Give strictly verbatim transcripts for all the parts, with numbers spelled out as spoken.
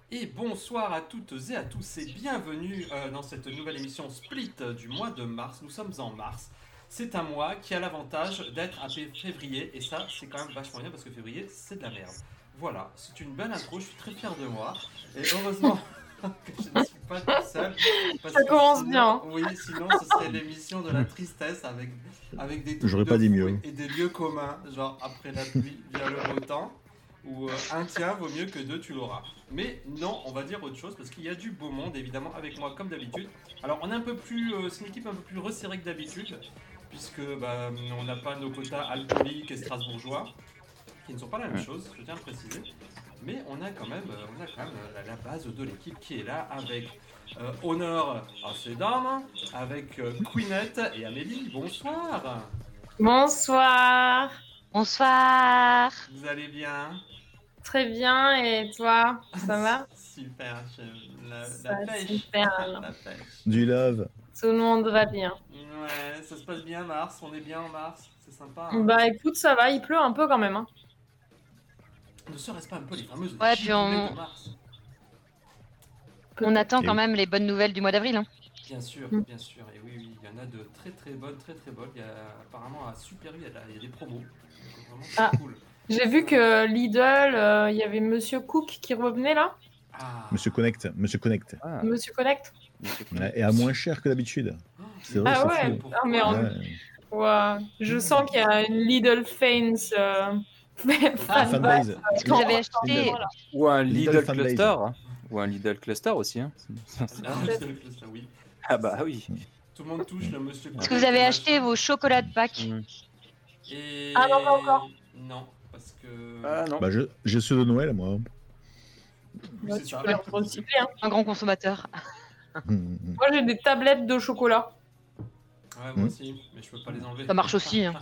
Et bonsoir à toutes et à tous et bienvenue euh, dans cette nouvelle émission Split euh, du mois de mars. Nous sommes en mars. C'est un mois qui a l'avantage d'être à février et ça c'est quand même vachement bien parce que février c'est de la merde. Voilà, c'est une bonne intro, je suis très fier de moi et heureusement que je ne suis pas tout seul. Parce Ça que commence sinon, bien. Oui, sinon ce serait l'émission de la tristesse avec, avec des trucs J'aurais de pas dit fou mieux. et des lieux communs, genre après la pluie vient le beau temps. Où euh, un tien vaut mieux que deux, tu l'auras. Mais non, on va dire autre chose parce qu'il y a du beau monde évidemment avec moi comme d'habitude. Alors on est un peu plus, euh, c'est une équipe un peu plus resserrée que d'habitude puisque bah, on n'a pas nos quotas alcooliques et strasbourgeois qui ne sont pas la même chose, je tiens à le préciser. Mais on a quand même, euh, on a quand même euh, la, la base de l'équipe qui est là avec euh, Honneur à ses dames, avec euh, Queenette et Amélie. Bonsoir. Bonsoir. Bonsoir. Vous allez bien? Très bien, et toi, ça va? Super, je- la, Ça, la pêche. super, alors. La pêche. Du love. Tout le monde va bien. Ouais, ça se passe bien Mars, on est bien en mars, c'est sympa. Hein. Bah écoute, ça va, il pleut un peu quand même. Hein. Ne serait-ce pas un peu les fameuses Ouais, puis giboulées on- de mars? On attend Et quand oui. même les bonnes nouvelles du mois d'avril. Hein. Bien sûr, Mm. bien sûr, et oui, oui, il y en a de très très bonnes, très très bonnes. Il y a apparemment à Super U, il y a, de la- il y a des promos. Donc, vraiment, c'est Ah. cool. J'ai vu que Lidl, euh, il y avait Monsieur Cook qui revenait là. Ah. Monsieur Connect, Monsieur Connect. Ah, Monsieur Connect. Ouais, et à moins cher que d'habitude. Oh, C'est vrai, Ah c'est ouais, fou. pourquoi? ah, mais en- Ouais. Ouais. Je sens qu'il y a une Lidl fans. Euh... Ah, fan fanbase. Est-ce que vous avez acheté Voilà. ou un Lidl Lidl fanbase. Cluster. hein. Ou un Lidl Cluster aussi. Hein. Ah, c'est le cluster, oui. Ah bah oui. Tout le monde touche le monsieur. Est-ce que vous avez acheté vos chocolats de Pâques? Mm. Et... Ah, non, pas encore. Non, parce que... Ah non. Bah, je- j'ai ceux de Noël, moi. Oui, Ouais, c'est tu ça. peux les recycler, hein. Un grand consommateur. Hum, Moi j'ai des tablettes de chocolat. Ouais, moi Hmm. aussi, mais je peux pas les enlever. Ça marche aussi. Hein.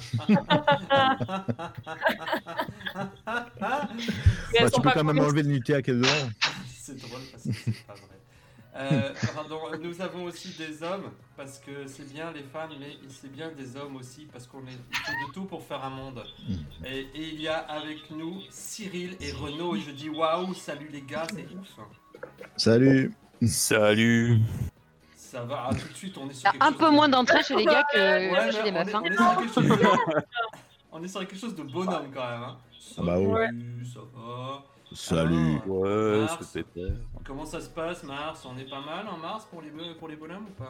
Mais elles Bah, sont tu peux pas quand même comestibles. enlever le Nutella qui est dedans. C'est drôle parce que c'est pas vrai. Euh, pardon, nous avons aussi des hommes parce que c'est bien les femmes, mais c'est bien des hommes aussi parce qu'on est il faut de tout pour faire un monde. Et, et il y a avec nous Cyril et Renaud et je dis waouh, salut les gars, c'est ouf. Salut. Salut. Ça va, ah, tout de suite on est Il y sur a quelque un chose peu de- moins d'entrée chez les gars que Ouais, chez mais les on, meufs. est, Hein. on est sur quelque chose de... on est sur quelque chose de bonhomme quand même. Hein. Ah bah oui. Salut, ça va. Salut. Alors, Ouais, Mars. c'est pépère. Comment ça se passe, Mars? On est pas mal en mars pour les, be- pour les bonhommes ou pas?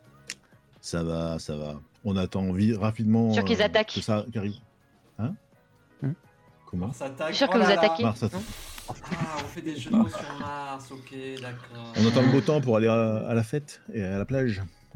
Ça va, ça va. On attend vi- rapidement. Sûr qu'ils euh, attaquent. Que ça arrive. Hein Hmm. Comment Mars attaque. Je suis sûr que Oh là vous là. attaquez. Mars, attends. Ah, on fait des jeux de mots sur Mars, ok, d'accord. On attend le beau temps pour aller à, à la fête et à la plage.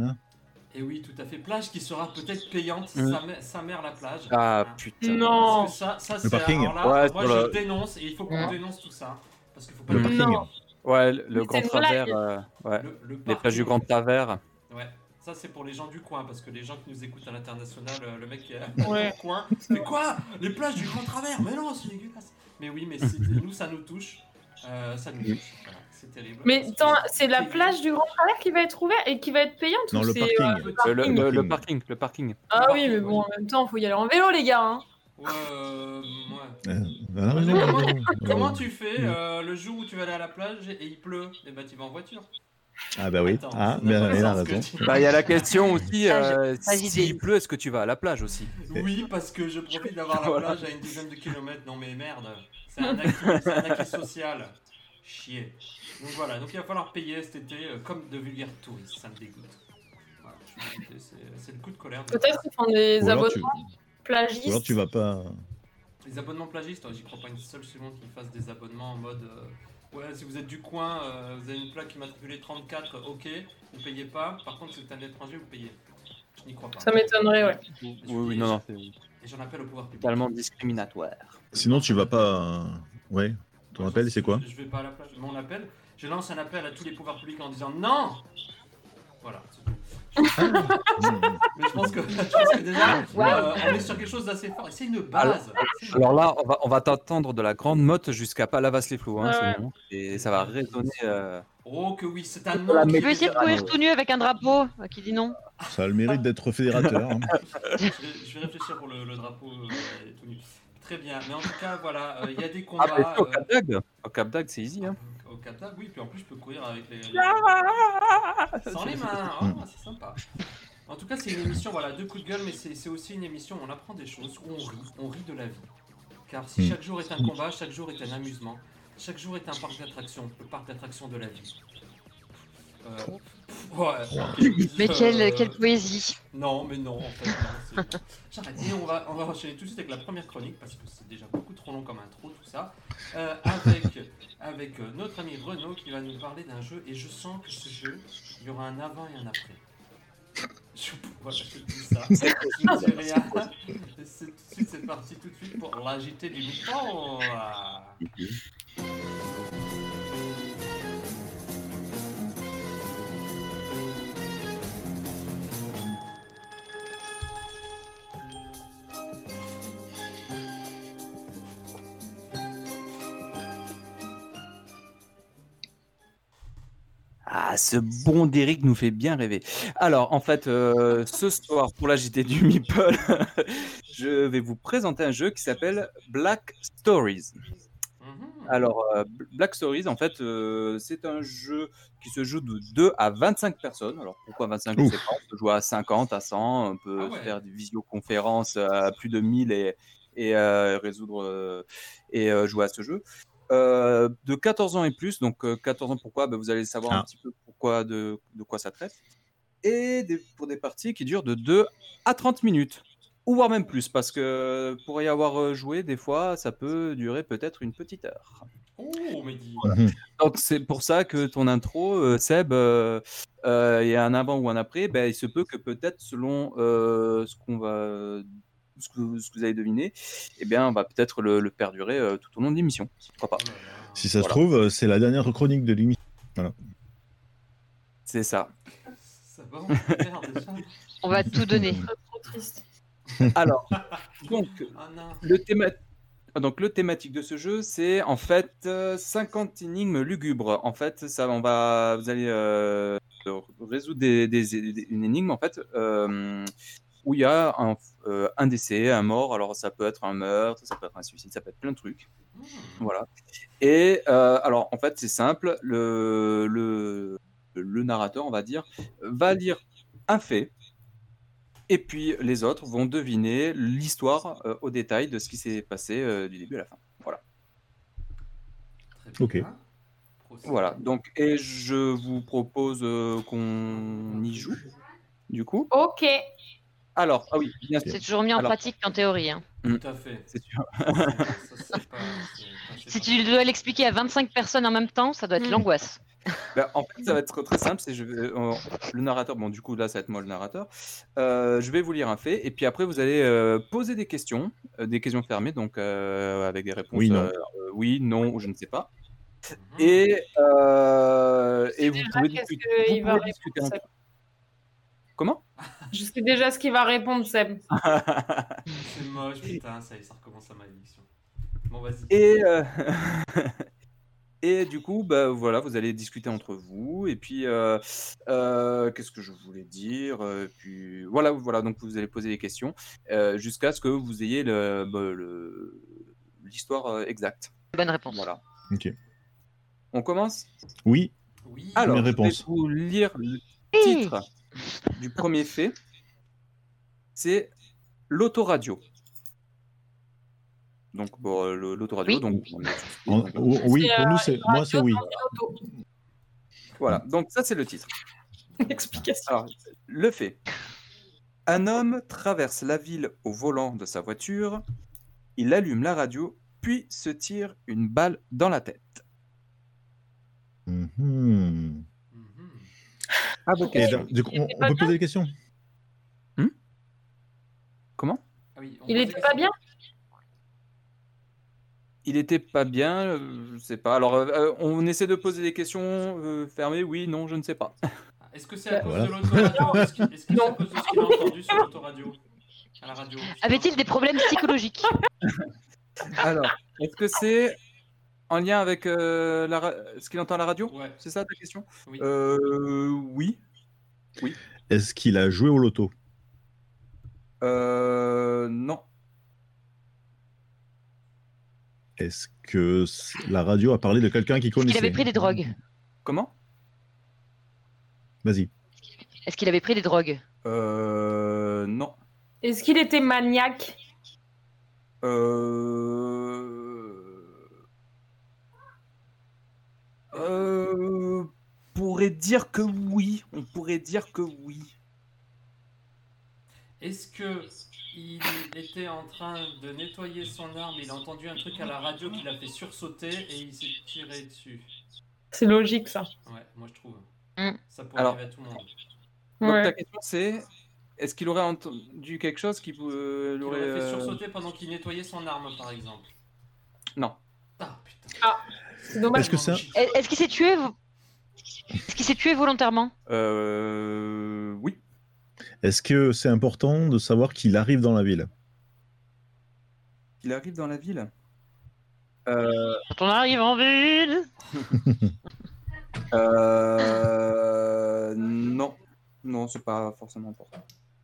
Et oui, tout à fait. Plage qui sera peut-être payante, Mm. sa, mè- sa mère la plage. Ah Hein. putain. Non. Parce que ça, ça c'est parking. alors là, Ouais, moi sur je le- dénonce et il faut qu'on Mm. dénonce tout ça. Parce qu'il faut pas Le le, parking. Non. Ouais, le, le Mais grand c'est une blague. travers. euh, ouais. le, le Les plages parking. du grand travers. Ouais, ça c'est pour les gens du coin, parce que les gens qui nous écoutent à l'international, euh, le mec qui est Ouais. du coin, mais quoi? Les plages du Grand Travers? Mais non, c'est dégueulasse. Mais oui, mais c'est- nous ça nous touche. Euh, ça nous touche. Voilà, c'est terrible. Mais Parce que- attends, c'est la plage du Grand Travers qui va être ouverte et qui va être payante Non, ou le c'est, parking. euh, Petit- Le, le- parking. le- le parking. Le parking. Ah le oui, mais parking, bon, en même temps, faut y aller en vélo, les gars. Hein. Ouais, euh, ouais. Euh, ah, non, non, Comment- non, non. Comment Euh, tu fais euh, le jour où tu vas aller à la plage et il pleut? Eh ben tu vas en voiture. Ah bah oui. Attends, Ah, ça n'a bien, pas de il a sens ce que raison. tu dis. Bah il y a la question aussi. Ah, je- Euh, vas-y, S'il dis. pleut, est-ce que tu vas à la plage aussi? Oui, parce que je profite d'avoir la Voilà. plage à une dizaine de kilomètres. Non mais merde, c'est un acquis, c'est un acquis social. Chier. Donc voilà, donc il va falloir payer cet été euh, comme de vulgaires touristes, ça me dégoûte. Voilà, je suis dégoûté, c'est, c'est le coup de colère. de- Peut-être qu'ils font des Ou alors, tu, abonnements ou plagistes. alors tu vas pas. Les abonnements plagistes, oh, j'y crois pas une seule seconde qu'ils fassent des abonnements en mode... euh, ouais, si vous êtes du coin, euh, vous avez une plaque immatriculée trente-quatre, ok, vous payez pas. Par contre, si vous êtes un étranger, vous payez. Je n'y crois pas. Ça m'étonnerait, ouais. Oui, oui, non, non. C'est Et j'en appelle au pouvoir public. totalement discriminatoire. Sinon, tu vas pas. euh, Ouais. Ton Moi, appel, je- c'est quoi? je, je vais pas à la plage. Mon appel, je lance un appel à tous les pouvoirs publics en disant non. Voilà. c'est tout. Mmh. Mais je pense que, je pense que déjà, euh, on est sur quelque chose d'assez fort. Et c'est une base. C'est une Alors là, on va, on va t'attendre de la grande motte jusqu'à Palavas-les-Flots. Hein, Ah c'est ouais. bon. Et ça va résonner. euh, Oh que oui, c'est un La nom. Tu qui peux est essayer de déjà- courir tout nu avec un drapeau euh, qui dit non. Ça a le mérite d'être fédérateur. hein. je, vais, je vais réfléchir pour le, le drapeau euh, et tout nu. Très bien. Mais en tout cas, voilà, euh, il y a des Ah, mais combats. au euh, Cap d'Agde, au Cap d'Agde, c'est easy. Hein. Au quatre tables. Oui, puis en plus, je peux courir avec les. Ah Sans les mains, oh, c'est sympa. En tout cas, c'est une émission, voilà, deux coups de gueule, mais c'est c'est aussi une émission où on apprend des choses, où on rit, on rit de la vie. Car si Mm. chaque jour est un combat, chaque jour est un amusement, chaque jour est un parc d'attractions, le parc d'attractions de la vie. Euh, pff, ouais, ok. Mais Euh, quelle, quelle poésie. Non, mais non, en fait, non. c'est- J'arrête. Et on va, on va enchaîner tout de suite avec la première chronique, parce que c'est déjà beaucoup trop long comme intro, tout ça. Euh, avec avec euh, notre ami Renaud qui va nous parler d'un jeu, et je sens que ce jeu, il y aura un avant et un après. Je, voilà, je te dis ça. Je ne dis rien. C'est tout de suite, c'est parti tout de suite pour l'agiter du micro. Ah, ce bon Derrick nous fait bien rêver. Alors, en fait, euh, ce soir, pour la J T du Meeple, je vais vous présenter un jeu qui s'appelle Black Stories. Mhm. Alors, euh, Black Stories, en fait, euh, c'est un jeu qui se joue de deux à vingt-cinq personnes. Alors, pourquoi vingt-cinq, je ne sais pas. On peut jouer à cinquante, à cent. On peut Ah ouais. faire des visioconférences à plus de mille et, et euh, résoudre euh, et euh, jouer à ce jeu. Euh, de quatorze ans et plus. Donc, euh, quatorze ans, pourquoi? Ben, vous allez savoir un Ah. petit peu pourquoi, de, de quoi ça traite. Et des- pour des parties qui durent de deux à trente minutes. Ou voire même plus, parce que pour y avoir euh, joué, des fois, ça peut durer peut-être une petite heure. Oh, Mehdi. Mhm. Donc c'est pour ça que ton intro, euh, Seb, euh, euh, il y a un avant ou un après, ben, il se peut que peut-être selon euh, ce qu'on va, ce que, ce que vous avez deviné, eh bien, on va peut-être le, le perdurer euh, tout au long de l'émission. Pourquoi pas? Oh là là. Si ça Voilà. se trouve, euh, c'est la dernière chronique de l'émission. C'est ça. Ça va, on peut faire déjà. On va tout donner. Trop triste. Alors, donc Ah non. le théma- donc le thématique de ce jeu, c'est en fait euh, cinquante énigmes lugubres. En fait, ça, on va, vous allez euh, résoudre des, des- des- une énigme en fait euh, où il y a un, euh, un décès, un mort. Alors ça peut être un meurtre, ça peut être un suicide, ça peut être plein de trucs. Hmm. Voilà. Et euh, alors en fait, c'est simple. Le, le, le narrateur, on va dire, va lire un fait. Et puis les autres vont deviner l'histoire euh, au détail de ce qui s'est passé euh, du début à la fin. Voilà. Très Ok. bien. Procédez. Voilà. Donc, et je vous propose euh, qu'on y joue, du coup. Ok. Alors, ah oui, bien sûr. C'est toujours mieux en Alors- pratique qu'en théorie. hein. Tout à fait. C'est sûr. Ça, c'est- ça, c'est pas- c'est- c'est Si pas- tu dois l'expliquer à vingt-cinq personnes en même temps, ça doit être Mm. l'angoisse. Ben, en fait, ça va être très simple. C'est je vais, euh, le narrateur. Bon, du coup, là, ça va être moi le narrateur. Euh, je vais vous lire un fait, et puis après, vous allez euh, poser des questions, euh, des questions fermées, donc euh, avec des réponses Oui, non. euh, euh, oui, non, ou je ne sais pas. Mhm. Et, euh, et vous déjà pouvez qu'est-ce discuter. qu'il vous va pouvez discuter répondre, entre- Comment? Je sais déjà ce qu'il va répondre, Seb. C'est moche, putain, ça y est, ça recommence à malédiction. Bon, vas-y. Et, euh, et du coup, bah, voilà, vous allez discuter entre vous. Et puis, euh, euh, qu'est-ce que je voulais dire? Euh, puis, voilà, voilà, donc vous allez poser des questions euh, jusqu'à ce que vous ayez le, bah, le- l'histoire euh, exacte. Bonne réponse. Voilà. Ok. On commence? Oui, Oui. Alors, Première je vais réponse. vous lire le Oui. titre du premier fait. C'est l'autoradio. Donc, bon, euh, le- l'autoradio, Oui. donc, on est- En- donc, oh, oui, C'est, pour euh, nous, c'est moi, c'est oui. Auto. voilà, donc ça, c'est le titre. Explication. Alors, le fait. Un homme traverse la ville au volant de sa voiture. Il allume la radio, puis se tire une balle dans la tête. Mhm. Mhm. Ah, Et donc, du coup, on, on peut poser des questions? Comment? Ah oui, on Il pose était des pas questions. bien? Il était pas bien, euh, je sais pas. Alors, euh, on essaie de poser des questions euh, fermées. Oui, non, je ne sais pas. Ah, Est-ce que c'est à cause Voilà. de l'autoradio? Est-ce que est-ce que c'est à Non. cause de ce qu'il a entendu sur l'autoradio? À la radio? Avait-il des problèmes psychologiques? Alors, est-ce que c'est en lien avec euh, la ra- ce qu'il entend à la radio? Ouais. C'est ça ta question? Oui. Euh, oui. Est-ce qu'il a joué au loto? Euh, non. Est-ce que c- la radio a parlé de quelqu'un qui Est-ce connaissait? qu'il avait pris des drogues? Comment? Vas-y. Est-ce qu'il avait pris des drogues? Euh, non. Est-ce qu'il était maniaque? Euh... Euh... pourrait dire que oui. On pourrait dire que oui. Est-ce que il était en train de nettoyer son arme, il a entendu un truc à la radio qui l'a fait sursauter et il s'est tiré dessus? C'est logique, ça. Ouais, moi je trouve. Mm. Ça pourrait Alors- arriver à tout le monde. Donc Ouais. ta question c'est, est-ce qu'il aurait entendu quelque chose qui euh, Il l'aurait... aurait fait euh, sursauter pendant qu'il nettoyait son arme, par exemple. Non. Ah putain. Ah, c'est dommage. Est-ce que ça- Est- Est-ce qu'il s'est tué vo- Est-ce qu'il s'est tué volontairement? Euh... Oui. Est-ce que c'est important de savoir qu'il arrive dans la ville? Il arrive dans la ville. Euh... Quand on arrive en ville. euh... Non. Non, c'est pas forcément important.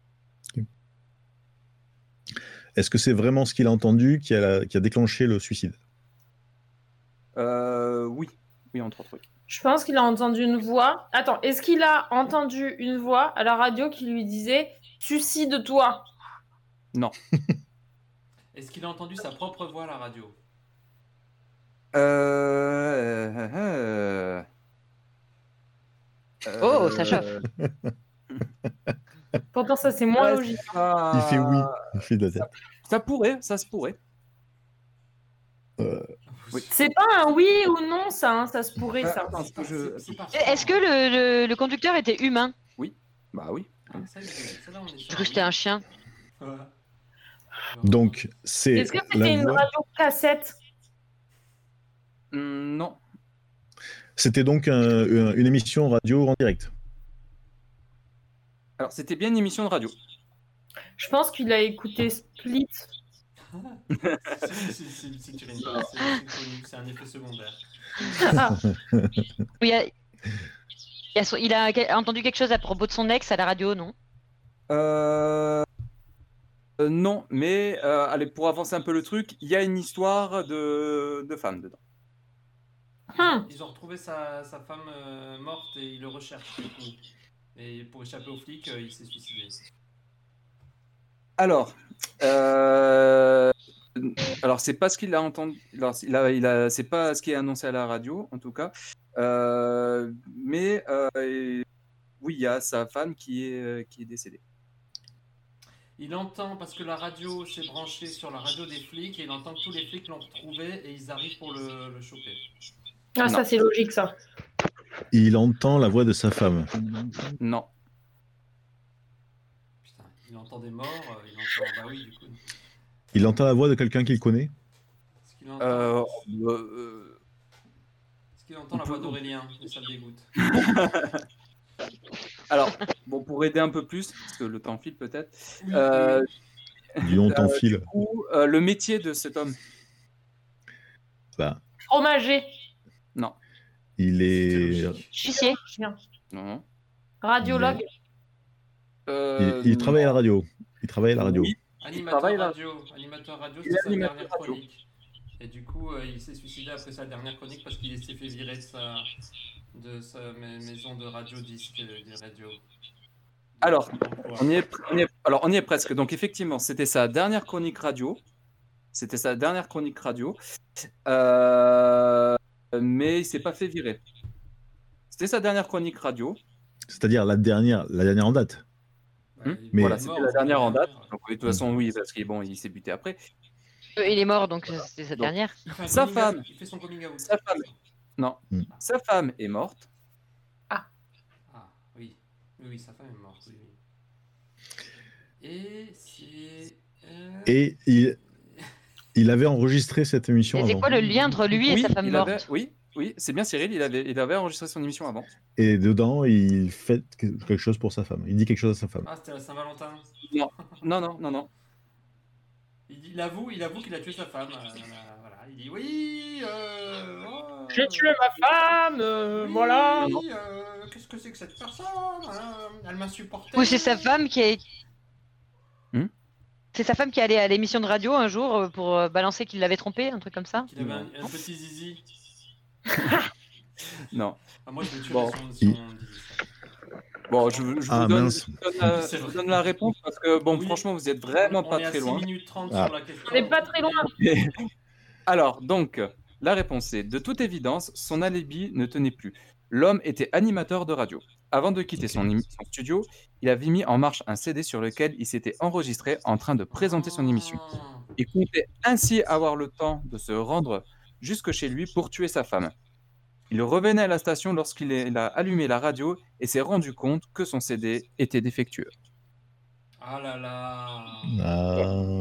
Est-ce que c'est vraiment ce qu'il a entendu qui a, qui a déclenché le suicide? Euh... Oui. Oui, entre autres, oui. Je pense qu'il a entendu une voix. Attends, est-ce qu'il a entendu une voix à la radio qui lui disait « Suicide-toi » Non. Est-ce qu'il a entendu sa propre voix à la radio? Euh... euh, euh, Oh, ça chauffe. Pourtant, ça, c'est moins Ouais, logique. ça- Il fait oui, il fait de la tête. Ça pourrait, ça se pourrait. Euh, Oui. C'est pas un oui ou non, ça. hein, Ça se pourrait, ça. Attends, C'est pas- je- c'est- c'est pas Est-ce que fort. le, le- le conducteur était humain? Bah oui. Ah, ça, il est- ça, là, on est sur J'ai cru que c'était un chien. Ouais. donc, c'est Est-ce que c'était la une voix- radio cassette? Hum, non. C'était donc un- un- une émission radio en direct. Alors, c'était bien une émission de radio. Je pense qu'il a écouté Split. C'est- c'est- c'est- c'est tiré une balle, c'est- c'est connu, c'est un effet secondaire. Ah, Il a, il a, son- il a que- entendu quelque chose à propos de son ex à la radio, non? Euh... euh, non, mais euh, allez, pour avancer un peu le truc, il y a une histoire de, de femme dedans. hum. Ils ont retrouvé sa, sa femme euh, morte et ils le recherchent du coup. Et pour échapper aux flics, euh, il s'est suicidé. Alors, euh... alors c'est pas ce qu'il a entendu. Alors, il a, il a, c'est pas ce qui est annoncé à la radio, en tout cas. Euh, Mais euh, et- oui, il y a sa femme qui est, euh, qui est décédée. Il entend, parce que la radio s'est branchée sur la radio des flics, et il entend que tous les flics l'ont retrouvé et ils arrivent pour le, le choper. Ah, Non. ça, c'est logique, ça. Il entend la voix de sa femme. Non. Putain, il entend des morts, euh, il entend. Bah oui, du coup. Il entend la voix de quelqu'un qu'il connaît. Est-ce qu'il entend, Euh, euh, est-ce qu'il entend la voix d'Aurélien? Et ça le dégoûte. Alors, bon, pour aider un peu plus, parce que le temps file peut-être. Oui, Euh, Du longtemps Euh, fil. ou, euh, le métier de cet homme. Bah, Fromager. Non. il est. Chissier. Chien. Non. Radiologue. Euh, Il, il travaille à la non. radio. Il travaille à la radio. Oui. Animateur travaille là. radio. Animateur radio, Il est c'est sa animateur dernière radio. chronique. Et du coup, euh, il s'est suicidé après sa dernière chronique parce qu'il s'est fait virer de sa, de sa ma- maison de radio disque euh, de radio. Alors, Emploi. On y, est, on y est- alors, on y est presque. Donc, effectivement, c'était sa dernière chronique radio. C'était sa dernière chronique radio. Euh, mais il s'est pas fait virer. C'était sa dernière chronique radio. C'est-à-dire la dernière, la dernière en date. Bah, Hmm. il est Mais- Voilà, mort, c'était la dernière en date. dernière. Donc, de toute façon, oui, parce qu'il bon, il s'est buté après. Euh, il est mort, donc euh, c'était sa Donc, dernière. Il fait un Sa coming out, femme. Il fait son coming out. Sa femme. Non. Hmm. Sa femme est morte. Ah, oui. Oui, oui, sa femme est morte. Oui, oui. Et c'est. euh, Et il, il avait enregistré cette émission Et c'est avant. quoi le lien entre lui et oui, sa femme il morte? avait- oui, oui, c'est bien Cyril, il avait, il avait enregistré son émission avant. Et dedans, il fait quelque chose pour sa femme. Il dit quelque chose à sa femme. Ah, c'était la Saint-Valentin. Non, non, non, non, non. Il, dit- il avoue, il avoue qu'il a tué sa femme. euh, voilà. Il dit oui. Euh, oh, J'ai tué ma femme, euh, oui, voilà. euh, Qu'est-ce que c'est que cette personne? euh, Elle m'a supporté. Ou c'est sa femme qui a. C'est sa femme qui est allée à l'émission de radio un jour euh, pour euh, balancer qu'il l'avait trompé, un truc comme ça. Qu'il avait un, un petit zizi. Non. Ah, moi, je me tuerais Bon. si on, si on disait ça. Bon, je, je Ah, vous donne, mince. je vous donne la, C'est je vous vrai. donne la réponse parce que, bon, Oui. franchement, vous êtes vraiment on pas est à très six loin. minutes trente Ah. sur la question. On n'est pas très loin. Alors, donc, la réponse est, de toute évidence, son alibi ne tenait plus. L'homme était animateur de radio. Avant de quitter son, imi- son studio, il avait mis en marche un C D sur lequel il s'était enregistré en train de présenter son émission. Ah. Il comptait ainsi avoir le temps de se rendre jusque chez lui pour tuer sa femme. Il revenait à la station lorsqu'il est- il a allumé la radio et s'est rendu compte que son C D était défectueux. Ah là là. Ah,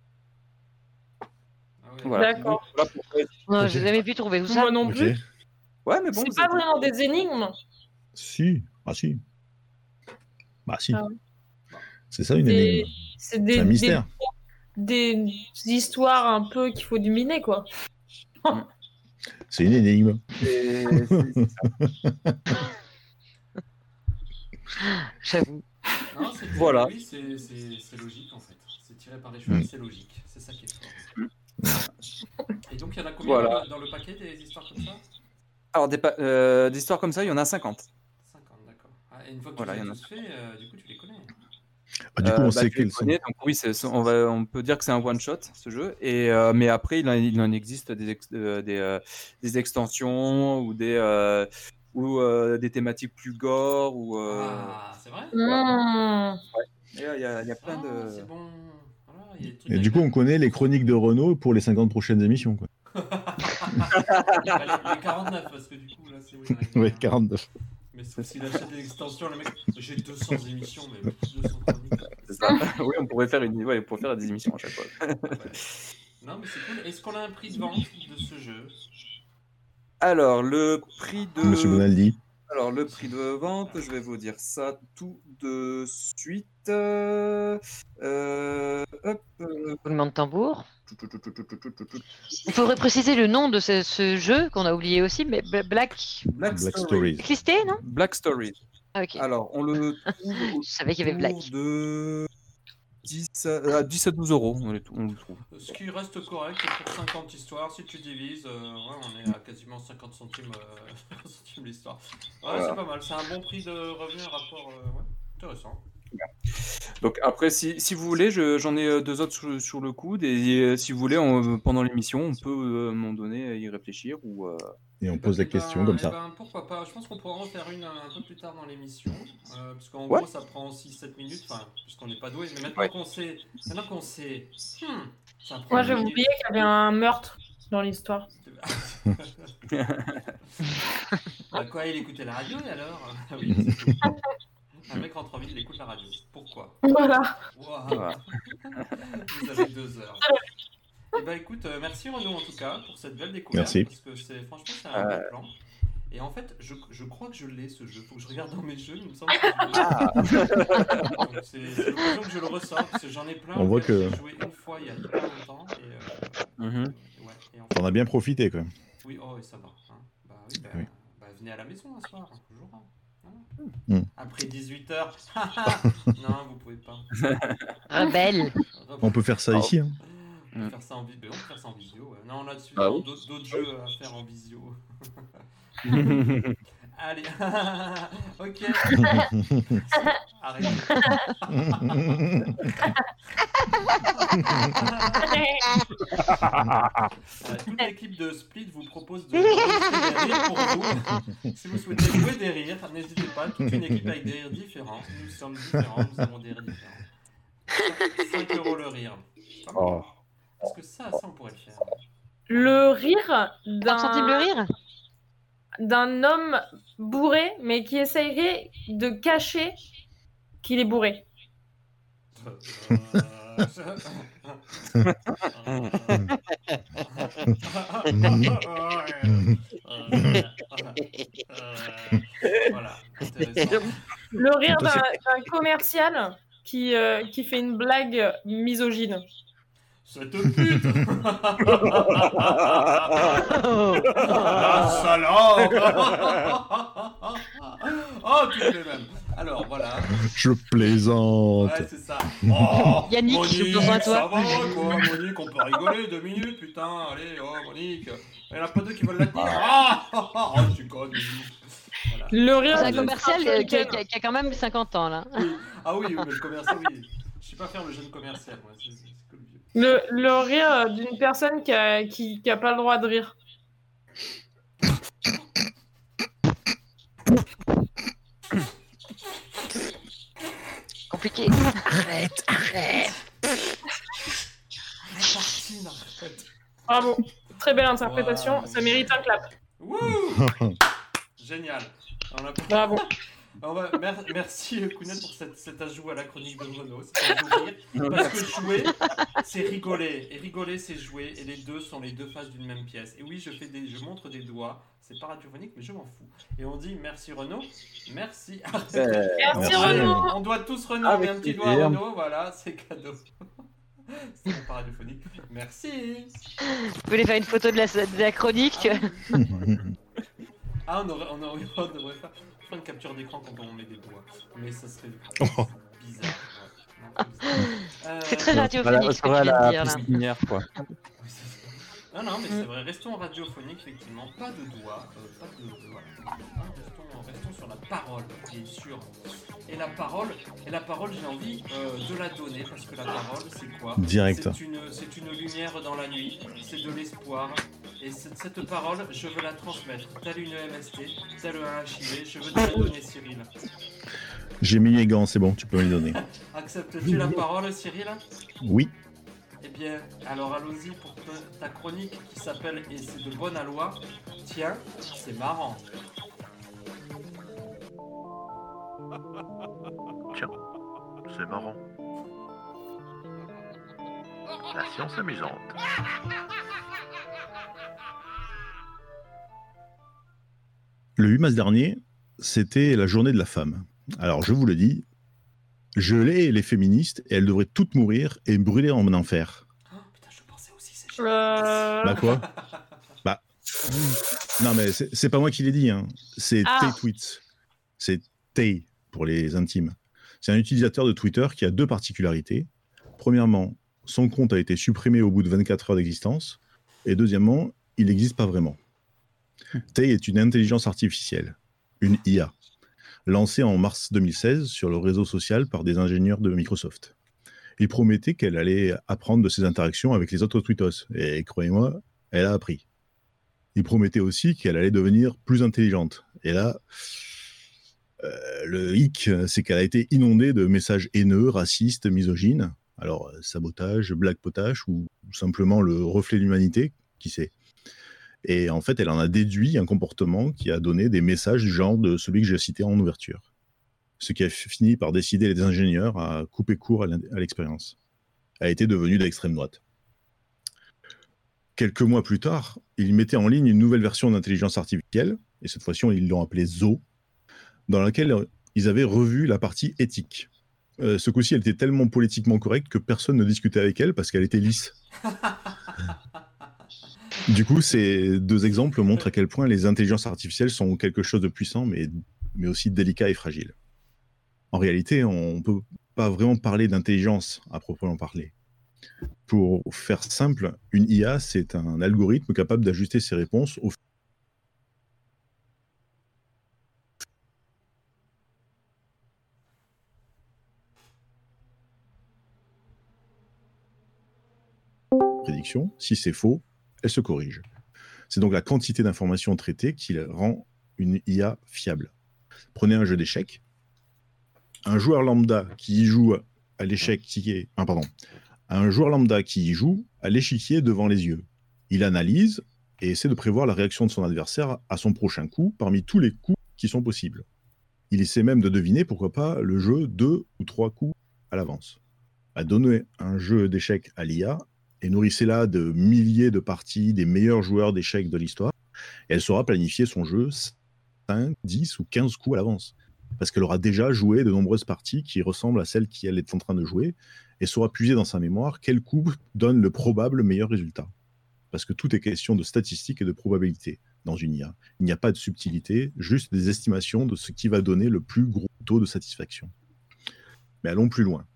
Ah ouais. Voilà. D'accord. Donc, voilà pourquoi- Non, Ok. j'ai jamais pu trouver où ça. Moi non ok. plus. Ouais, mais bon, C'est vous pas êtes- vraiment des énigmes. Si. Ah si. Bah si. Ah. C'est ça une Des- énigme. C'est des, C'est un des, mystère. des histoires un peu qu'il faut deviner, quoi. C'est une énigme. c'est- c'est- c'est ça. J'avoue. Non, c'est Voilà. Oui, c'est c'est- c'est logique en fait. C'est tiré par les cheveux, Mm. c'est logique. C'est ça qui est fort. Et donc, il y en a combien Voilà. dans, le, dans le paquet des histoires comme ça Alors, des, pa- euh, des histoires comme ça, il y en a cinquante. cinquante, d'accord. Ah, et une fois que Voilà, tu il y les en as a. tous faits, euh, du coup, tu les connais. Ah, du coup, Euh, on bah, sait tu les quels sont. connais, donc oui, c'est- on, va, on peut dire que c'est un one-shot, ce jeu. Et, euh, mais après, il en, il en existe des, ex- euh, des, euh, des extensions ou des, euh, ou, euh, des thématiques plus gore. Ou, euh, Ah, c'est vrai Mmh. Il y, a- il y a il y a plein Ah, de... c'est bon. Voilà, il y a des trucs Et avec du coup, la- on connaît les chroniques de Renault pour les cinquante prochaines émissions. Quoi. Bah, les, les quarante-neuf, parce que du coup, là, c'est où il arrive, Ouais, hein. quarante-neuf. Mais sauf s'il achète des extensions, le mec, j'ai deux cents émissions, mais deux cents chroniques. C'est ça. oui, on pourrait faire une, ouais, on pourrait faire des émissions à chaque fois. Ouais. Non, mais c'est cool. Est-ce qu'on a un prix de vente de ce jeu Alors, le prix de... Monsieur Bonaldi. Alors, le prix de vente, je vais vous dire ça tout de suite. Euh, euh, hop, euh, Roulement de tambour. tout, tout, tout, tout, tout, tout, tout, tout. Il faudrait préciser le nom de ce, ce jeu qu'on a oublié aussi, mais B- Black. Black, Black Story. Stories. Existé, non Black Story. Ah, ok. Alors, on le trouve Je savais qu'il y avait Black. autour de dix à, à dix à douze euros. On le, on le trouve. Ce qui reste correct pour cinquante histoires, si tu divises, euh, ouais, on est à quasiment cinquante centimes, euh, centimes l'histoire. Ouais, Voilà. c'est pas mal, c'est un bon prix de revenu, un rapport euh, ouais, intéressant. Donc, après, si, si vous voulez, je- j'en ai euh, deux autres sur, sur le coude. Et euh, si vous voulez, on- pendant l'émission, on peut euh, m'en donner, y réfléchir. Ou, euh, Et on Eh pose ben, la eh question ben, comme eh ça. ben, pourquoi pas, je pense qu'on pourra en faire une un, un peu plus tard dans l'émission, euh, parce qu'en Ouais. gros ça prend six sept minutes, enfin, puisqu'on n'est pas doué, mais maintenant Ouais. qu'on sait, maintenant qu'on sait, hmm, ça prend Moi, dix j'avais minutes. oublié qu'il y avait un meurtre dans l'histoire. Bah quoi, il écoutait la radio et alors Oui, c'est tout. Un mec rentre en ville, il écoute la radio. Pourquoi Voilà. Waouh. Voilà. Vous avez deux heures. Eh ben écoute, euh, merci Renaud en tout cas pour cette belle découverte. Merci. Parce que c'est franchement c'est un bon plan. Et en fait, je, je crois que je l'ai ce jeu. Faut que je regarde dans mes jeux, il me semble que je l'ai. Donc, c'est c'est l'occasion que je le ressors parce que j'en ai plein. On voit auxquels que- j'ai joué une fois il y a hyper longtemps. Et, euh, Mhm. ouais, et en fait, T'en as bien profité quand même. oui, oh, et ça va. hein. Bah oui, bah, Oui. bah, venez à la maison un soir, on jouera. Voilà. Mm. Après dix-huit heures. Non, vous pouvez pas. Rebelle. On peut faire ça Oh. ici. Hein. On peut faire ça en vidéo. On peut faire ça en visio. Ouais. Non, on a dessus Ah oui. d'autres d'autres jeux à faire en visio. Allez. Ok. Arrêtez. Euh, toute l'équipe de Split vous propose de enregistrer des rires pour vous. Si vous souhaitez jouer des rires, n'hésitez pas. Toute une équipe avec des rires différents. Nous sommes différents, nous avons des rires différents. cinq euros le rire. Pas mal. Oh. Parce que ça, ça on pourrait le faire. Le rire trente centimes le d'un rire d'un homme bourré, mais qui essayerait de cacher qu'il est bourré. Voilà, intéressant. Le rire d'un d'un commercial qui, euh, qui fait une blague misogyne. Cette pute. Ah, salope. Oh, toutes les mêmes. Alors voilà. Je plaisante. Ouais, c'est ça. Oh, Yannick, Monique, besoin de toi. ça va quoi, Monique, on peut rigoler deux minutes, putain. Allez, oh Monique. Il y en a pas deux qui veulent la tenir. Ah, ah, ah, oh, tu connes, Monique. Voilà. Le rire C'est un de commercial euh, qui, a, Sarah qui a- qui a quand même cinquante ans là. Oui. Ah oui, oui, mais le commercial, oui. Je sais pas faire le jeune commercial, moi. C'est, c'est, c'est que le vieux. Le, le rire d'une personne qui a, qui, qui a pas le droit de rire. Compliqué. Arrête, arrête. Martine, arrête. Bravo. Très belle interprétation. Wow. Ça mérite un clap. Wouh. Génial. On a... Bravo. On va- mer- Merci Kounet pour cette, cet ajout à la chronique de Renaud. C'est un sourire. Parce que jouer, c'est rigoler. Et rigoler, c'est jouer. Et les deux sont les deux faces d'une même pièce. Et oui, je, fais des, je montre des doigts. C'est pas radiophonique, mais je m'en fous. Et on dit merci Renaud. Merci. Euh, Merci Merci. Renaud. On doit tous Renaud. Avec Et un petit plaisir. doigt à Renaud. Voilà, c'est cadeau. C'est pas radiophonique. Merci. Vous voulez faire une photo de la, de la chronique? Ah, on, aurait, on, aurait, on devrait faire, faire une capture d'écran quand on met des doigts. Mais ça serait Oh. bizarre. Ouais. Non, euh, C'est très Voilà, radiophonique ce que tu voilà viens de la dire là. cuisinière, quoi. Non, non, mais c'est vrai, restons radiophoniques, effectivement. Pas de doigts, euh, pas de. Voilà. Hein, restons, restons sur la parole, bien sûr. Et la parole, et la parole j'ai envie euh, de la donner, parce que la parole, c'est quoi? Direct. C'est une, c'est une lumière dans la nuit, c'est de l'espoir. Et cette, cette parole, je veux la transmettre, telle une M S T, telle un H I V, je veux te la donner, Cyril. J'ai mis les gants, c'est bon, tu peux me les donner. Acceptes-tu la parole, Cyril? Oui. Eh bien, alors allons-y pour ta, ta chronique qui s'appelle « Et c'est de bonne aloi ». Tiens, c'est marrant. Tiens, c'est marrant. La science amusante. Le huit mars dernier, c'était la journée de la femme. Alors, je vous le dis, je l'ai les féministes et elles devraient toutes mourir et brûler en enfer. Oh, putain, je pensais aussi, c'est Euh... Bah quoi Bah. Non, mais c'est c'est pas moi qui l'ai dit, hein. C'est Ah. Tay Tweets. C'est Tay pour les intimes. C'est un utilisateur de Twitter qui a deux particularités. Premièrement, son compte a été supprimé au bout de vingt-quatre heures d'existence. Et deuxièmement, il n'existe pas vraiment. Tay est une intelligence artificielle, une I A, lancée en mars deux mille seize sur le réseau social par des ingénieurs de Microsoft. Il promettait qu'elle allait apprendre de ses interactions avec les autres tweetos. Et croyez-moi, elle a appris. Il promettait aussi qu'elle allait devenir plus intelligente. Et là, euh, le hic, c'est qu'elle a été inondée de messages haineux, racistes, misogynes. Alors, euh, sabotage, blague potache ou simplement le reflet de l'humanité, qui sait. Et en fait, elle en a déduit un comportement qui a donné des messages du genre de celui que j'ai cité en ouverture. Ce qui a fini par décider les ingénieurs à couper court à l'in- à l'expérience. Elle a été devenue d'extrême droite. Quelques mois plus tard, ils mettaient en ligne une nouvelle version d'intelligence artificielle, et cette fois-ci, ils l'ont appelée Zo, dans laquelle ils avaient revu la partie éthique. Euh, ce coup-ci, elle était tellement politiquement correcte que personne ne discutait avec elle parce qu'elle était lisse. Du coup, ces deux exemples montrent à quel point les intelligences artificielles sont quelque chose de puissant, mais, mais aussi délicat et fragile. En réalité, on ne peut pas vraiment parler d'intelligence à proprement parler. Pour faire simple, une I A, c'est un algorithme capable d'ajuster ses réponses au prédiction. Si c'est faux, elle se corrige. C'est donc la quantité d'informations traitées qui rend une I A fiable. Prenez un jeu d'échecs. Un joueur lambda qui y joue à l'échiquier, ah, pardon, un joueur lambda qui y joue à l'échiquier devant les yeux. Il analyse et essaie de prévoir la réaction de son adversaire à son prochain coup parmi tous les coups qui sont possibles. Il essaie même de deviner, pourquoi pas, le jeu deux ou trois coups à l'avance. À donner un jeu d'échecs à l'I A et nourrissez-la de milliers de parties des meilleurs joueurs d'échecs de l'histoire, et elle saura planifier son jeu cinq, dix ou quinze coups à l'avance. Parce qu'elle aura déjà joué de nombreuses parties qui ressemblent à celles qu'elle est en train de jouer, et saura puiser dans sa mémoire quel coup donne le probable meilleur résultat. Parce que tout est question de statistiques et de probabilité. dans une I A. Il n'y a pas de subtilité, juste des estimations de ce qui va donner le plus gros taux de satisfaction. Mais allons plus loin.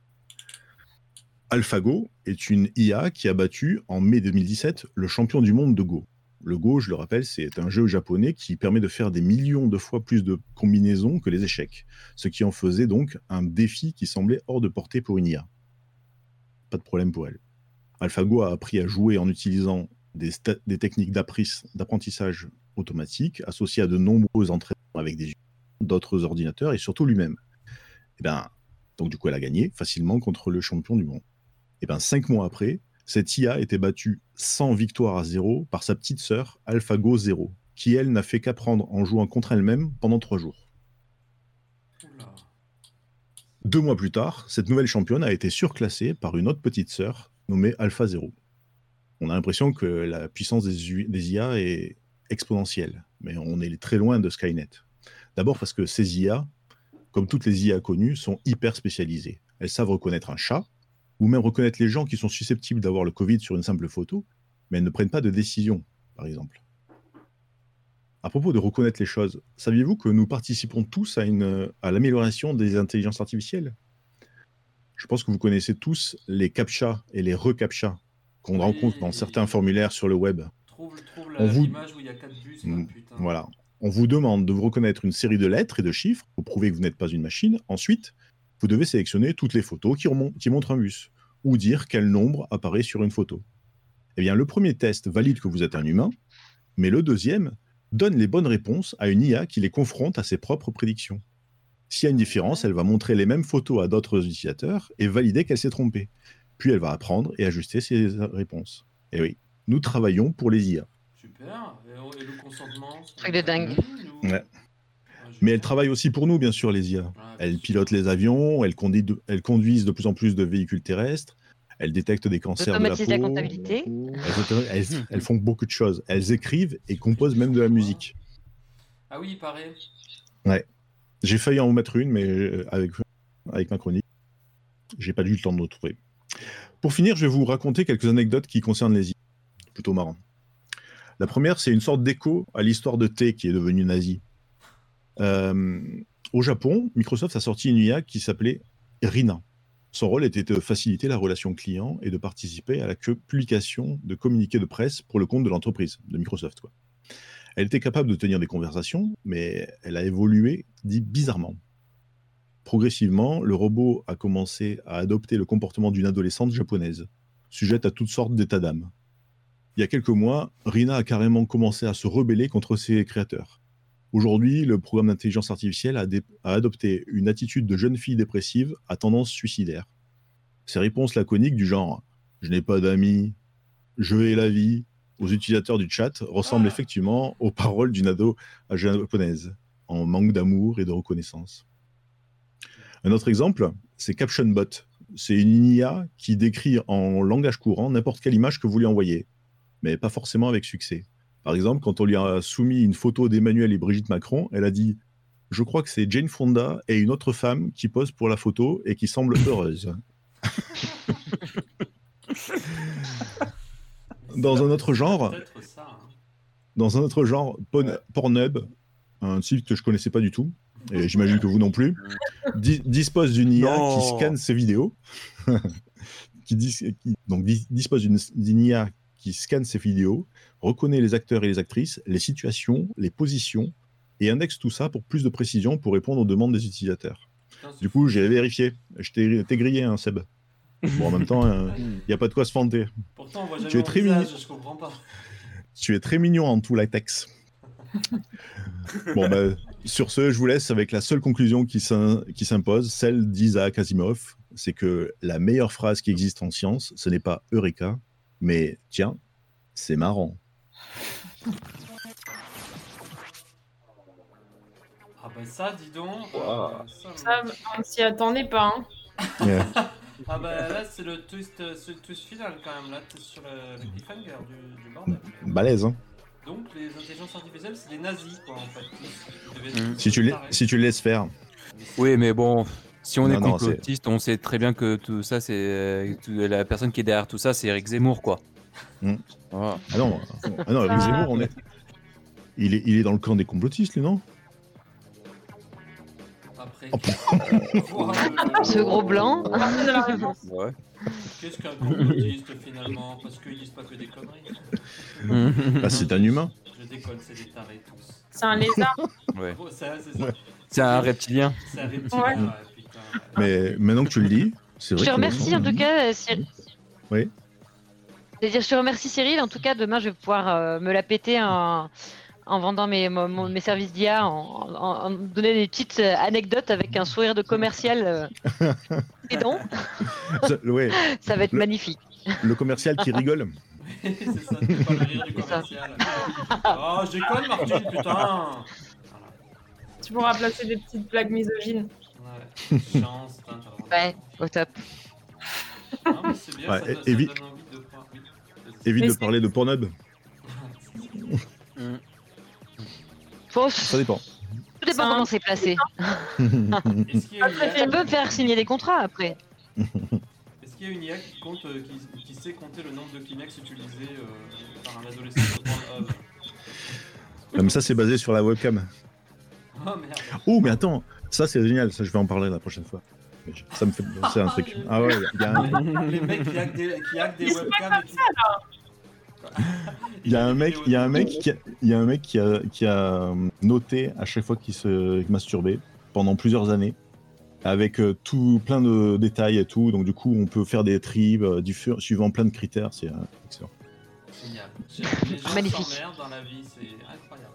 AlphaGo est une I A qui a battu en mai deux mille dix-sept le champion du monde de Go. Le Go, je le rappelle, c'est un jeu japonais qui permet de faire des millions de fois plus de combinaisons que les échecs, ce qui en faisait donc un défi qui semblait hors de portée pour une I A. Pas de problème pour elle. AlphaGo a appris à jouer en utilisant des, sta- des techniques d'apprentissage automatique associées à de nombreux entraînements avec des d'autres ordinateurs et surtout lui-même. Et ben, donc du coup, elle a gagné facilement contre le champion du monde. Et ben, cinq mois après, cette I A était battue cent victoires à zéro par sa petite sœur AlphaGo zéro, qui elle n'a fait qu'apprendre en jouant contre elle-même pendant trois jours. Oula. Deux mois plus tard, cette nouvelle championne a été surclassée par une autre petite sœur nommée Alpha zéro. On a l'impression que la puissance des, U- des I A est exponentielle, mais on est très loin de Skynet. D'abord parce que ces I A, comme toutes les I A connues, sont hyper spécialisées. Elles savent reconnaître un chat, ou même reconnaître les gens qui sont susceptibles d'avoir le Covid sur une simple photo, mais elles ne prennent pas de décision, par exemple. À propos de reconnaître les choses, saviez-vous que nous participons tous à, une, à l'amélioration des intelligences artificielles ? Je pense que vous connaissez tous les CAPTCHA et les recaptcha qu'on Oui. rencontre dans certains formulaires sur le web. Trouve, trouve On la- vous- l'image où il y a quatre bus, là, Mm, putain. Voilà. On vous demande de vous reconnaître une série de lettres et de chiffres pour prouver que vous n'êtes pas une machine. Ensuite, vous devez sélectionner toutes les photos qui, remont- qui montrent un bus ou dire quel nombre apparaît sur une photo. Eh bien, le premier test valide que vous êtes un humain, mais le deuxième donne les bonnes réponses à une I A qui les confronte à ses propres prédictions. S'il y a une différence, elle va montrer les mêmes photos à d'autres utilisateurs et valider qu'elle s'est trompée. Puis elle va apprendre et ajuster ses réponses. Et oui, nous travaillons pour les I A. Super. Et, et le consentement c'est Truc de dingue. ou- Ouais. Ah, Mais elles super. travaillent aussi pour nous, bien sûr, les I A. Ah, bien Elles sûr. pilotent les avions, elles, conduisent de, elles conduisent de plus en plus de véhicules terrestres, elles détectent des cancers de la Automatise la peau. comptabilité. Elles, auto- elles- elles font beaucoup de choses. Elles écrivent et composent même de la musique. Ah oui, il paraît. J'ai failli en mettre une, mais euh, avec, avec ma chronique, j'ai pas eu le temps de le trouver. Pour finir, je vais vous raconter quelques anecdotes qui concernent les I A. Plutôt marrant. La première, c'est une sorte d'écho à l'histoire de T qui est devenu nazi. Euh, au Japon, Microsoft a sorti une I A qui s'appelait Rina. Son rôle était de faciliter la relation client et de participer à la que- publication de communiqués de presse pour le compte de l'entreprise, de Microsoft, quoi. Elle était capable de tenir des conversations, mais elle a évolué dit bizarrement. Progressivement, le robot a commencé à adopter le comportement d'une adolescente japonaise, sujette à toutes sortes d'états d'âme. Il y a quelques mois, Rina a carrément commencé à se rebeller contre ses créateurs. Aujourd'hui, le programme d'intelligence artificielle a, dé- a adopté une attitude de jeune fille dépressive à tendance suicidaire. Ses réponses laconiques du genre « je n'ai pas d'amis »,« je hais la vie » aux utilisateurs du chat ressemblent Ah. effectivement aux paroles d'une ado japonaise, en manque d'amour et de reconnaissance. Un autre exemple, c'est CaptionBot. C'est une I A qui décrit en langage courant n'importe quelle image que vous lui envoyez, mais pas forcément avec succès. Par exemple, quand on lui a soumis une photo d'Emmanuel et Brigitte Macron, elle a dit « Je crois que c'est Jane Fonda et une autre femme qui posent pour la photo et qui semble heureuse. » Dans un autre genre, Peut-être ça. hein. dans un autre genre, Pon- Ouais. Pornhub, un site que je connaissais pas du tout, et j'imagine que vous non plus, di- dispose d'une I A Non. qui scanne ses vidéos, qui, dis- qui- donc dis- dispose d'une d'une I A qui scanne ses vidéos, reconnaît les acteurs et les actrices, les situations, les positions, et indexe tout ça pour plus de précision pour répondre aux demandes des utilisateurs. Putain, c'est Du coup, fou. j'ai vérifié. Je t'ai t'ai grillé, hein, Seb. Bon, en même temps, il n'y a pas de quoi se vanter. Pourtant, on voit jamais tu es mon très visage, mignon. je comprends pas. Tu es très mignon en tout latex. Bon, bah, sur ce, je vous laisse avec la seule conclusion qui s'im- qui s'impose, celle d'Isaac Asimov. C'est que la meilleure phrase qui existe en science, ce n'est pas Eureka, mais tiens, c'est marrant. Ah bah ça, dis donc. Wow. euh, ça, Ça, on s'y attendait pas. Hein. Yeah. Ah bah là, c'est le twist, euh, c'est le twist final quand même. Là, t'es sur le, le cliffhanger du, du bordel. Balèze, hein. Donc, les intelligences artificielles, c'est des nazis, quoi, en fait. Ils devaient Mm. être Si tu, les, tarés. si tu le laisses faire. Oui, mais bon, si on Non, est non, complotiste, on sait très bien que tout ça, c'est euh, tout- la personne qui est derrière tout ça, c'est Eric Zemmour, quoi. Mm. Voilà. Ah non, ah non Eric Ah. Zemmour, on est. il est, il est dans le camp des complotistes, lui, non? Après, Oh, voir le- Ce gros blanc. Personne n'a la réponse. Ouais. Qu'est-ce qu'un complotiste finalement? Parce qu'ils disent pas que des conneries. Bah, c'est un humain. Je déconne, c'est des tarés tous. C'est un lézard. Ouais. Oh, ça, c'est ça. Ouais. C'est un reptilien. C'est un reptilien, Ouais. ouais, putain. Mais maintenant que tu le dis, c'est vrai Je te que- remercie en tout cas, euh, Cyril. Oui. C'est-à-dire, je te remercie Cyril. En tout cas, demain, je vais pouvoir euh, me la péter en, en vendant mes, mon- mon- mes services d'I A, en, en, en donner des petites euh, anecdotes avec un sourire de commercial. Euh, bidon. Ça- ouais, Ça va être Le- magnifique. le commercial qui rigole. c'est ça, c'est pas le rire du C'est ça. commercial. Oh, je déconne, Martine, putain. Voilà. Tu pourras placer des petites blagues misogynes. Ouais, chance, putain, t'as vraiment- Ouais, au top. Non, mais c'est bien, Ouais, ça, et- ça évi- donne envie de voir. Oui. Évite Mais de c'est- parler de Pornhub. Fausse. Ça dépend. Tout dépend Ça- comment c'est placé. Est-ce qu'il y a une I A Ça peut me faire signer des contrats après. Est-ce qu'il y a une I A qui compte, euh, qui, qui sait compter le nombre de Kleenex utilisés euh, par un adolescent sur Pornhub? Non, mais ça, c'est basé sur la webcam. Oh merde. Oh, mais attends, ça, c'est génial. Ça, je vais en parler la prochaine fois. Ça me fait penser à un truc. Ah ouais, il y a un, Les mecs qui hackent des, qui hackent des Ils sont pas webcams et tout. il y a un mec, il y a un mec qui a, il y a un mec qui a, qui a noté à chaque fois qu'il se masturbait pendant plusieurs années, avec euh, tout plein de détails et tout. Donc du coup, on peut faire des tribes euh, diffé- suivant plein de critères. C'est euh, excellent. Génial. Les gens Magnifique. s'emmerdent dans la vie, c'est incroyable.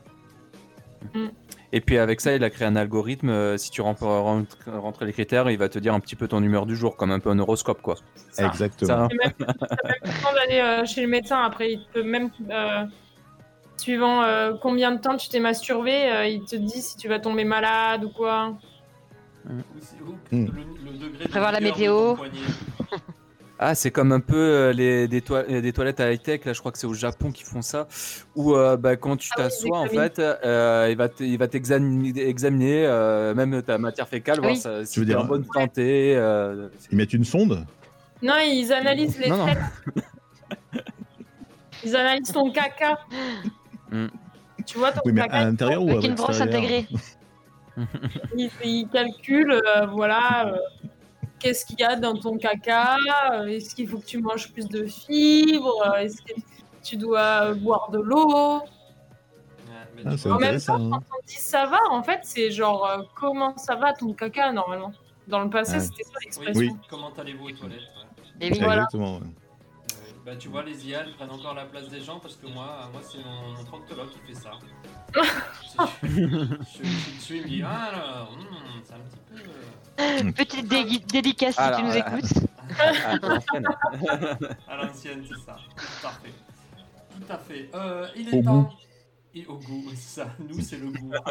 Et puis avec ça, il a créé un algorithme. euh, si tu rentres, rentres, rentres les critères, il va te dire un petit peu ton humeur du jour, comme un peu un horoscope, quoi. Ça. Exactement. Ça, Et même, t'as même plus le temps d'aller euh, chez le médecin. Après, il peut même, euh, suivant euh, combien de temps tu t'es masturbé, euh, il te dit si tu vas tomber malade ou quoi. Ou c'est- ou Hmm. le, le degré de Prévoir la vigueur de météo. ton poignet. Ah, c'est comme un peu euh, les, des, toi- euh, des toilettes à high-tech, là je crois que c'est au Japon qu'ils font ça, où euh, bah, quand tu Ah oui, t'assois en ils examinent. fait, euh, il va te- il va t'examiner examiner, euh, même ta matière fécale, Ah voir oui. ça- si Tu veux tu es dire- en bonne santé. euh, Ils mettent une sonde. Non, ils analysent les Non, non. fêtes. Ils analysent ton caca. Hmm. Tu vois ton Oui, mais à caca. l'intérieur ou à Avec une brosse l'extérieur? intégrée. Ils, ils calculent, euh, voilà, euh, qu'est-ce qu'il y a dans ton caca, euh, est-ce qu'il faut que tu manges plus de fibres, euh, est-ce que tu dois euh, boire de l'eau. Ouais, mais Ah, tu c'est vois, En même intéressant. temps, hein. quand on dit ça va, en fait, c'est genre euh, comment ça va ton caca normalement. Dans le passé, Ah. c'était ça oui, l'expression. Oui. comment allez-vous aux toilettes? Ouais. Et oui. Voilà. Exactement. ouais. Euh, bah, tu vois, les I A elles prennent encore la place des gens parce que moi, moi c'est mon, mon proctologue qui fait ça. je, je, je suis dessus, il me dit ah, alors, hmm, c'est un petit peu. euh, Petite dé- dédicace si Alors, tu nous euh, écoutes. à l'ancienne. À l'ancienne, c'est ça. Tout à fait. Tout à fait. Euh, il est Au temps. goût. Et au goût, oui, c'est ça. Nous, c'est le goût.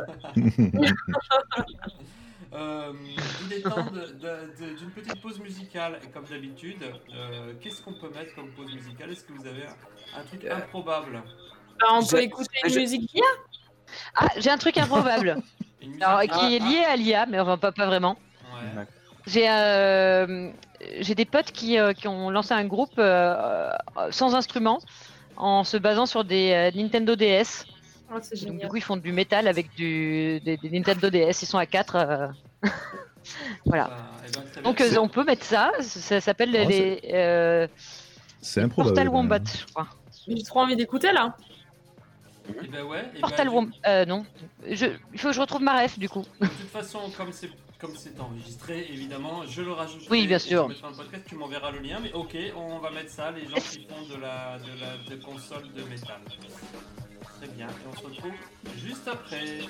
Euh, il est temps de- de- de- d'une petite pause musicale. Et comme d'habitude, euh, qu'est-ce qu'on peut mettre comme pause musicale? Est-ce que vous avez un, un truc improbable? Bah, on peut J'ai- écouter une j'ai- musique bien. Ah, j'ai un truc improbable. Une musique- Alors, Ah, qui est lié à l'I A, mais enfin pas, pas vraiment. ouais. J'ai euh, j'ai des potes qui, euh, qui ont lancé un groupe euh, euh, sans instrument en se basant sur des euh, Nintendo D S. Oh, c'est Donc, du génial. coup, ils font du métal avec du, des, des Nintendo D S. Ils sont à quatre. euh, voilà. Bah, eh ben, très bien. Donc, euh, on peut mettre ça. Ça s'appelle Oh, les euh, C'est improbable. Portal quand même. Wombat, je crois. J'ai trop envie d'écouter là. Eh ben ouais, eh ben, Portal du- Wombat. Euh, non. Je, il faut que je retrouve ma ref, du coup. De toute façon, comme c'est comme c'est enregistré, évidemment, je le rajoute. Oui, bien sûr. Je le mettrai dans le podcast, tu m'enverras le lien. Mais ok, on va mettre ça, les gens qui font de la de la de console de métal. Très bien. Et on se retrouve juste après.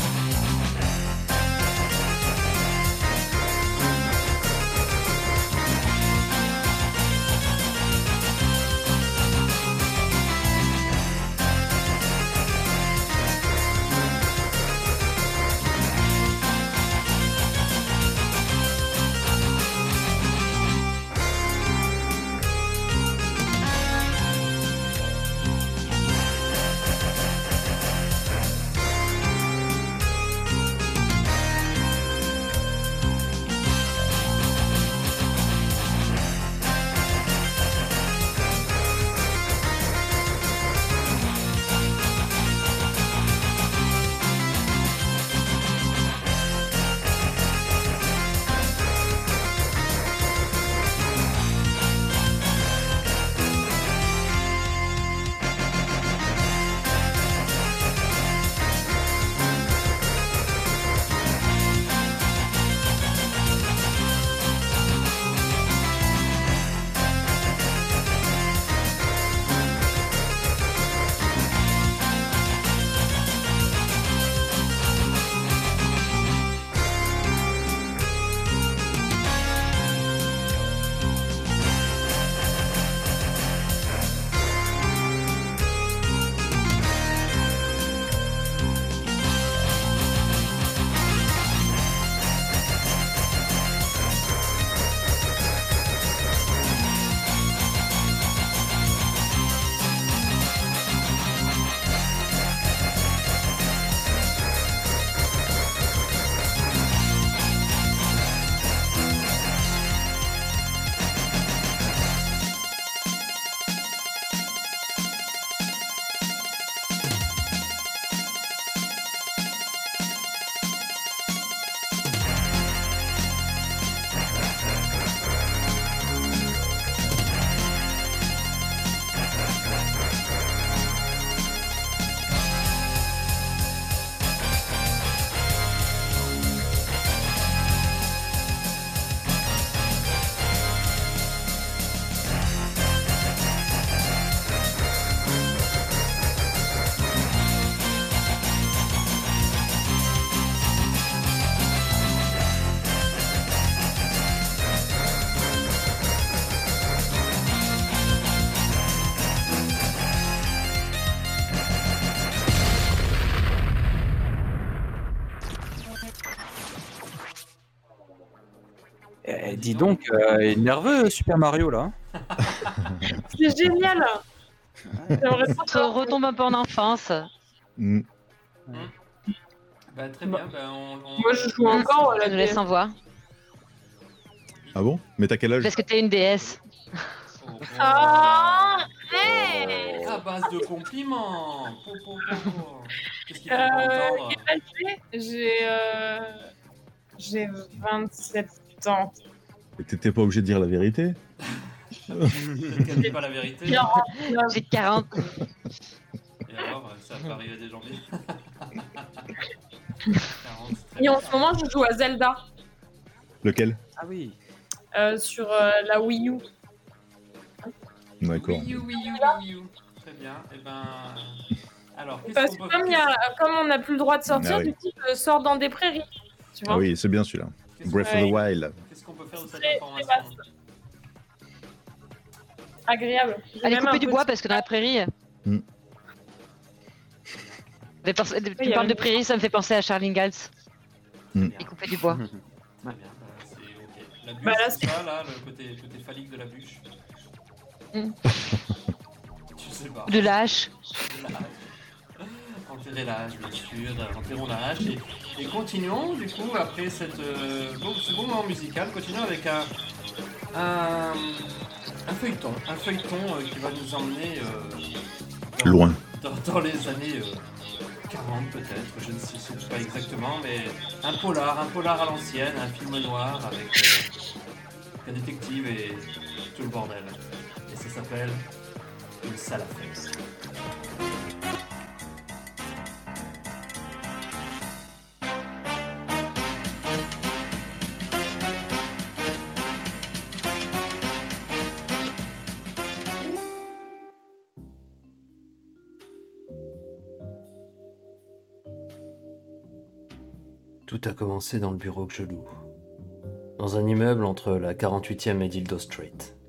Thank Dis donc, euh, il est nerveux Super Mario là. C'est génial. J'aimerais On trop se savoir. retombe un peu en enfance. Mm. Bah, très bien. Bah, on, on- Moi, je joue encore à Je la nous laisse D S. en voix. Ah bon? Mais t'as quel âge? Parce que t'es une déesse. Oh, oh. Ah, hey. À base de compliments. Po, po, po, po. Qu'est-ce qu'il faut Euh, pas entendre? quel âge j'ai J'ai euh, j'ai vingt-sept ans. Et t'étais pas obligé de dire la vérité? Peut-être qu'elle dit pas la vérité. quarante-neuf. J'ai quarante. Et alors, ça peut arriver des janvier. quarante, c'est très Et en bien. ce moment, je joue à Zelda Lequel? Ah oui. euh, sur euh, la Wii U. D'accord. Wii U, Wii U, Wii U. Très bien. Et ben. Alors, qu'est-ce Parce qu'on que peut comme, il y a, comme on n'a plus le droit de sortir, Ah oui. du coup, je sors dans des prairies. Tu vois Ah oui, c'est bien celui-là. qu'est-ce Breath qu'on- of the Wild. Qu'est-ce qu'on peut faire de cette Très- information? très vaste. Agréable. J'ai Allez même couper un du petit- bois parce que dans la prairie. Hmm. Mais parce- Tu il y a parles de un- prairie, ça me fait penser à Charlie Ingalls. Hmm. Et couper du bois. Très bien, bah, c'est ok. La bûche, Bah, là, c'est ça, là, le côté, côté phallique de la bûche. Mm. Je sais pas. De la hache. De la hache. Enterrer la hache, bien sûr. Enterrons la hache. Et, et continuons, du coup, après cette, euh, bon, ce bon moment musical, continuons avec un, un, un feuilleton. Un feuilleton euh, qui va nous emmener euh, dans, Loin. Dans, dans les années euh, quarante, peut-être, je ne sais, sais pas exactement, mais un polar, un polar à l'ancienne, un film noir avec euh, un détective et tout le bordel. Et ça s'appelle Une salle à fête. Tout a commencé dans le bureau que je loue, dans un immeuble entre la quarante-huitième et Dildo Street.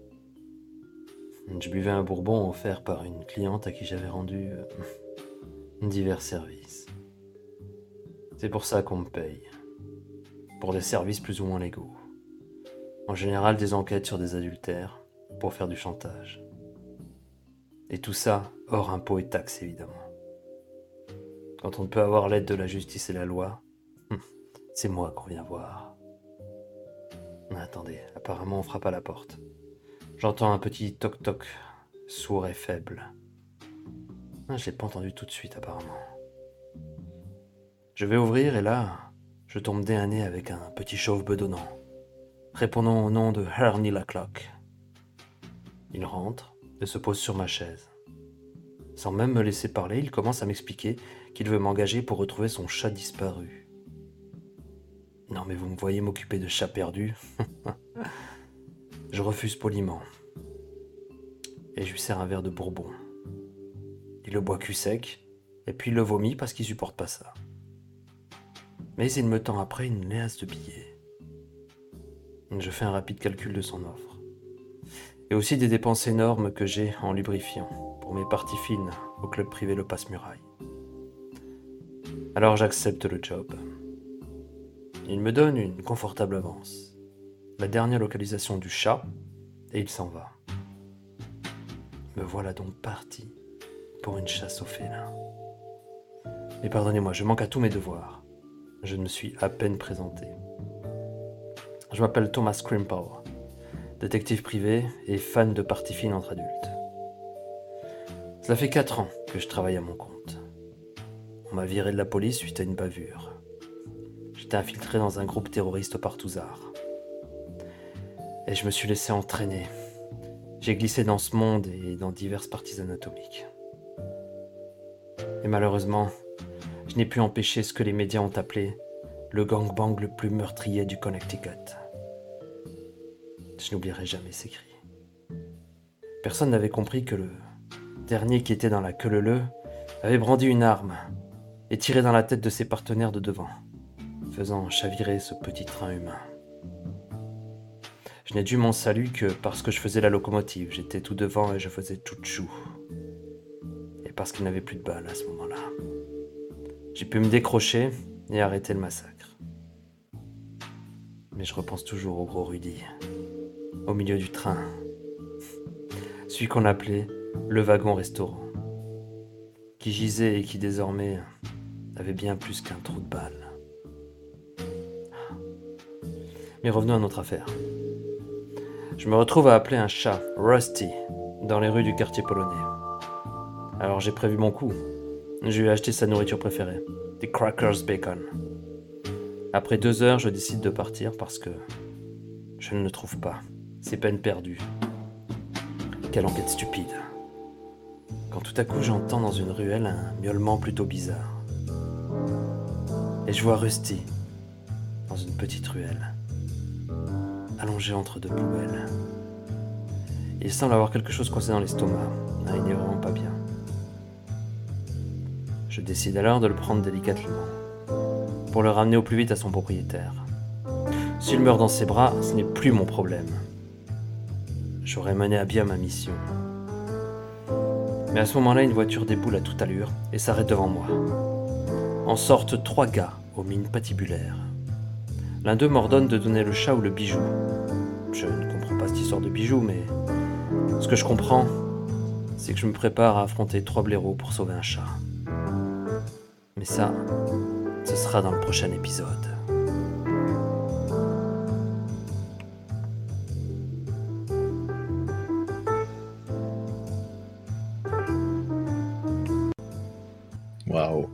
Je buvais un bourbon offert par une cliente à qui j'avais rendu euh, divers services. C'est pour ça qu'on me paye, pour des services plus ou moins légaux. En général, des enquêtes sur des adultères, pour faire du chantage. Et tout ça, hors impôts et taxes évidemment. Quand on ne peut avoir l'aide de la justice et la loi, c'est moi qu'on vient voir. Attendez, apparemment on frappe à la porte. J'entends un petit toc-toc, sourd et faible. Ah, je l'ai pas entendu tout de suite apparemment. Je vais ouvrir et là, je tombe nez à nez avec un petit chauve bedonnant, répondant au nom de Ernie Laclock. Il rentre et se pose sur ma chaise. Sans même me laisser parler, il commence à m'expliquer qu'il veut m'engager pour retrouver son chat disparu. Non mais vous me voyez m'occuper de chats perdus. Je refuse poliment. Et je lui sers un verre de bourbon. Il le boit cul sec, et puis il le vomit parce qu'il supporte pas ça. Mais il me tend après une liasse de billets. Je fais un rapide calcul de son offre. Et aussi des dépenses énormes que j'ai en lubrifiant pour mes parties fines au club privé Le Passe-Muraille. Alors j'accepte le job. Il me donne une confortable avance, la dernière localisation du chat, et il s'en va. Me voilà donc parti pour une chasse aux félins. Mais pardonnez-moi, je manque à tous mes devoirs. Je ne me suis à peine présenté. Je m'appelle Thomas Crimple, détective privé et fan de parties fines entre adultes. Cela fait quatre ans que je travaille à mon compte. On m'a viré de la police suite à une bavure. J'étais infiltré dans un groupe terroriste partouzard. Et je me suis laissé entraîner. J'ai glissé dans ce monde et dans diverses parties anatomiques. Et malheureusement, je n'ai pu empêcher ce que les médias ont appelé le gangbang le plus meurtrier du Connecticut. Je n'oublierai jamais ces cris. Personne n'avait compris que le dernier qui était dans la queue leu avait brandi une arme et tiré dans la tête de ses partenaires de devant, faisant chavirer ce petit train humain. Je n'ai dû mon salut que parce que je faisais la locomotive, j'étais tout devant et je faisais tout chou. Et parce qu'il n'avait plus de balles à ce moment-là. J'ai pu me décrocher et arrêter le massacre. Mais je repense toujours au gros Rudy, au milieu du train. Celui qu'on appelait le wagon-restaurant, qui gisait et qui désormais avait bien plus qu'un trou de balle. Mais revenons à notre affaire. Je me retrouve à appeler un chat Rusty dans les rues du quartier polonais. Alors j'ai prévu mon coup. Je lui ai acheté sa nourriture préférée, des crackers bacon. Après deux heures, je décide de partir parce que je ne le trouve pas. C'est peine perdue. Quelle enquête stupide. Quand tout à coup j'entends dans une ruelle un miaulement plutôt bizarre. Et je vois Rusty dans une petite ruelle, allongé entre deux poubelles. Il semble avoir quelque chose coincé dans l'estomac. Ah, il n'est vraiment pas bien. Je décide alors de le prendre délicatement, pour le ramener au plus vite à son propriétaire. S'il meurt dans ses bras, ce n'est plus mon problème. J'aurais mené à bien ma mission. Mais à ce moment-là, une voiture déboule à toute allure et s'arrête devant moi. En sortent trois gars aux mines patibulaires. L'un d'eux m'ordonne de donner le chat ou le bijou. Je ne comprends pas cette histoire de bijoux, mais ce que je comprends, c'est que je me prépare à affronter trois blaireaux pour sauver un chat. Mais ça, ce sera dans le prochain épisode. Waouh.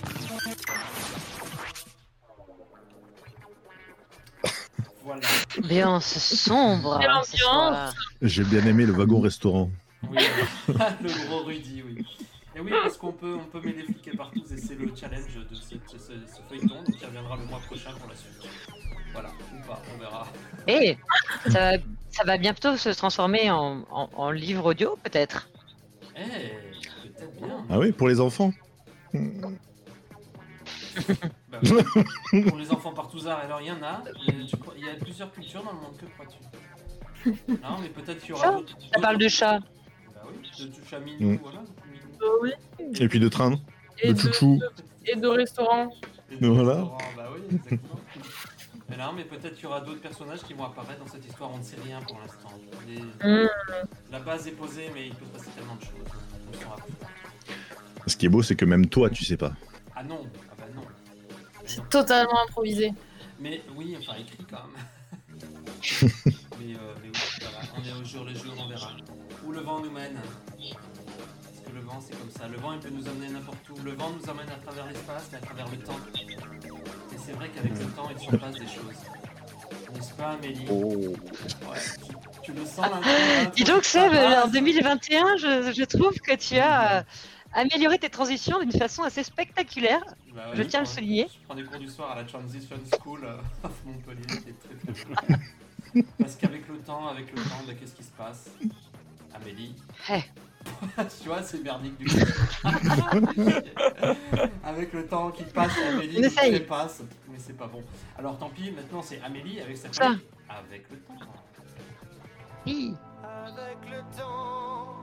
Voilà. Ambiance sombre. Quelle hein, ce soir. ambiance. J'ai bien aimé le wagon-restaurant. Oui, le gros Rudy, oui. Et oui, parce qu'on peut, on peut mêler flics et partout, et c'est le challenge de cette- ce, ce feuilleton, donc il reviendra le mois prochain pour la suite. Voilà, ou pas, on verra. Et ça, va- ça va bientôt se transformer en, en- en livre audio, peut-être. Eh, peut-être bien. Ah oui, pour les enfants. Bah oui. Pour les enfants partouzards, alors il y en a. Il y a, tu crois- il y a plusieurs cultures dans le monde, que crois-tu? Non, mais peut-être qu'il y aura Ça, d'autres. Ça parle de chat. Bah oui, de chat minou, Mm. voilà. minou. Euh, oui. Et puis de train, Et de de, chouchou. et de restaurant. Et de Voilà. restaurants, Bah oui, exactement. Mais non, mais peut-être qu'il y aura d'autres personnages qui vont apparaître dans cette histoire, on ne sait rien pour l'instant. Les- Mm. La base est posée, mais il peut se passer tellement de choses. On saura plus. Ce qui est beau, c'est que même toi, tu sais pas. Ah non, ah bah non. C'est totalement improvisé. Mais oui, enfin écrit quand même. mais, euh, mais oui, voilà, on est au jour le jour, on verra. Où le vent nous mène. Parce que le vent, c'est comme ça. Le vent, il peut nous amener n'importe où. Le vent nous emmène à travers l'espace, mais à travers le temps. Et c'est vrai qu'avec le temps, il s'en passe des choses. N'est-ce pas, Amélie? Ouais, tu, tu le sens là. Dis donc, Seb, en deux mille vingt et un, je, je trouve que tu as euh, amélioré tes transitions d'une façon assez spectaculaire. Bah Je oui, tiens à le prends- souligner. Je prends des cours du soir à la Transition School euh, of Montpellier, qui est très très cool. Parce qu'avec le temps, avec le temps, bah, qu'est-ce qui se passe? Amélie. Eh. Tu vois, c'est merdique du coup. Avec le temps qui passe, Amélie On qui essaye. passe, mais c'est pas bon. Alors tant pis, maintenant c'est Amélie avec sa Ça. famille. Avec le temps. Hi. Avec le temps,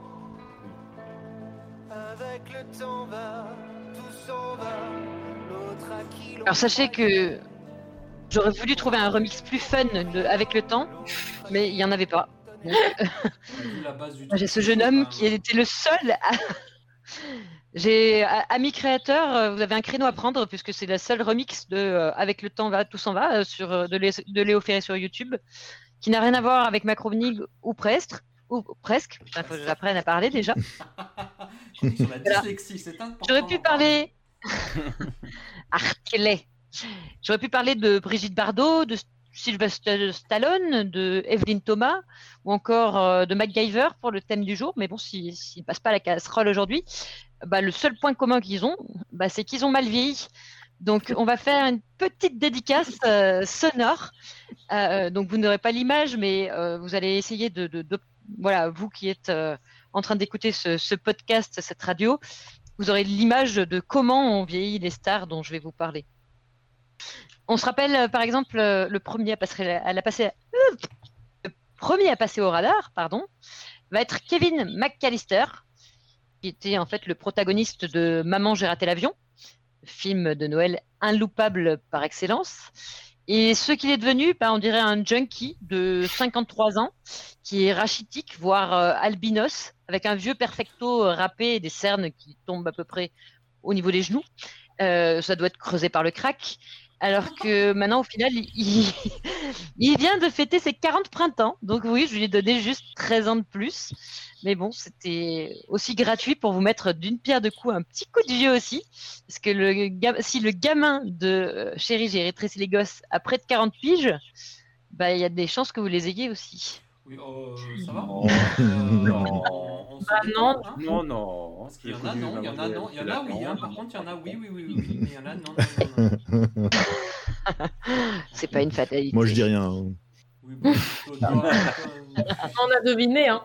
avec le temps va, tout s'en va, l'autre à qui l'on Alors sachez que j'aurais voulu trouver un remix plus fun de- avec le temps, mais il n'y en avait pas. Donc, Vu la base du j'ai ce jeune homme qui était le seul à... J'ai, a- ami créateur, euh, vous avez un créneau à prendre puisque c'est la seule remix de euh, Avec le temps va, tout s'en va euh, sur, euh, de, Lé- de Léo Ferré sur YouTube, qui n'a rien à voir avec Macronig ou presque, ou presque, il faut que j'apprenne à parler déjà. Sur la Voilà. dyslexie, c'est important. J'aurais pu d'en parler. parler. Arclay. J'aurais pu parler de Brigitte Bardot, de Sylvester Stallone, de Evelyn Thomas, ou encore euh, de MacGyver pour le thème du jour. Mais bon, s'ils s'ils passent pas à la casserole aujourd'hui, bah, le seul point commun qu'ils ont, bah, c'est qu'ils ont mal vieilli. Donc, on va faire une petite dédicace euh, sonore. Euh, donc, vous n'aurez pas l'image, mais euh, vous allez essayer de, de- de- voilà, vous qui êtes euh, en train d'écouter ce, ce podcast, cette radio, vous aurez l'image de comment on vieillit les stars dont je vais vous parler. On se rappelle, euh, par exemple, euh, le premier à passer, à la passer, euh, le premier à passer au radar, pardon, va être Kevin McAllister, qui était en fait le protagoniste de Maman, j'ai raté l'avion, film de Noël inloupable par excellence. Et ce qu'il est devenu, bah, on dirait un junkie de cinquante-trois ans, qui est rachitique, voire euh, albinos, avec un vieux perfecto euh, râpé et des cernes qui tombent à peu près au niveau des genoux. Euh, ça doit être creusé par le crack. Alors que maintenant, au final, il, il vient de fêter ses quarante printemps. Donc oui, je lui ai donné juste treize ans de plus. Mais bon, c'était aussi gratuit pour vous mettre d'une pierre deux coups un petit coup de vieux aussi. Parce que le, ga- si le gamin de euh, Chérie, j'ai rétréci les gosses à près de quarante piges, bah, il y a des chances que vous les ayez aussi. Oui, euh, ça va Non. Euh, Non. on, on se Bah, détend, non. hein Non, non. Parce qu'il y en Le a coup du non, il y en a Mademoiselle non, il y en a oui, hein. Lacan, Par contre, il y en a oui, non. oui, oui, oui, oui, mais il y en a non, non, non, non. C'est pas une fatalité. Moi, je dis rien. hein. Oui, bon, toi, toi, toi, On a deviné, hein.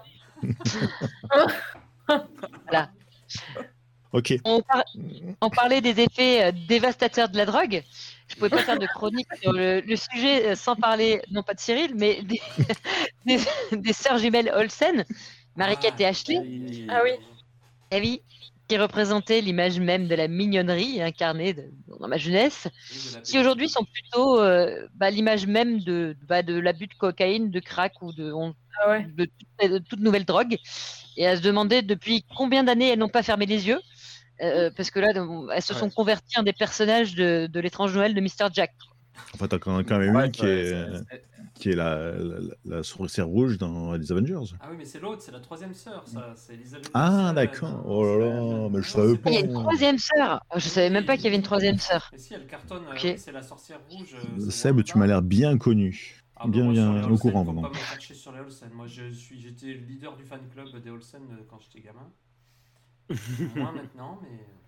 Ok. On, par- on parlait des effets euh, dévastateurs de la drogue. Je pouvais pas faire de chronique sur le, le sujet euh, sans parler, non pas de Cyril, mais des, des, des sœurs jumelles Olsen, Mariquette et Ashley. oui. Ah oui. Eh oui, qui représentaient l'image même de la mignonnerie incarnée de- dans ma jeunesse, Oui, de la qui aujourd'hui sont plutôt euh, bah, l'image même de, bah, de l'abus de cocaïne, de crack ou de, on- Ah ouais. de, toute- de toute nouvelle drogue. Et à se demander depuis combien d'années elles n'ont pas fermé les yeux. euh, parce que là, on- elles se sont Ouais. converties en des personnages de, de l'étrange Noël de mister Jack. Enfin, t'as quand quand même Ouais, une qui ouais, est, c'est- c'est- qui est la, la, la sorcière rouge dans les Avengers. Ah oui, mais c'est l'autre, c'est la troisième sœur, ça. C'est Elisabeth. Ah, Olsen. d'accord. Oh là là, mais je savais c'est pas. Il y a une troisième sœur. Je savais même pas qu'il y avait une troisième sœur. Mais si, elle cartonne, euh, Ok. oui, c'est la sorcière rouge. euh, c'est Seb, Wanda. tu m'as l'air bien connu. Ah bah bien, moi, bien sur les au Olsen, courant faut maintenant. pas me chercher sur les Olsen. Moi, je suis, j'étais le leader du fan club des Olsen euh, quand j'étais gamin. Moins maintenant,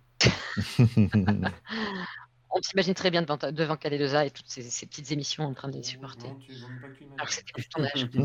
mais. On s'imagine très bien devant, devant K D deux A et toutes ces, ces petites émissions en train de les supporter. Non, tu vaut mieux pas que tu imagines. Alors que c'était plus ton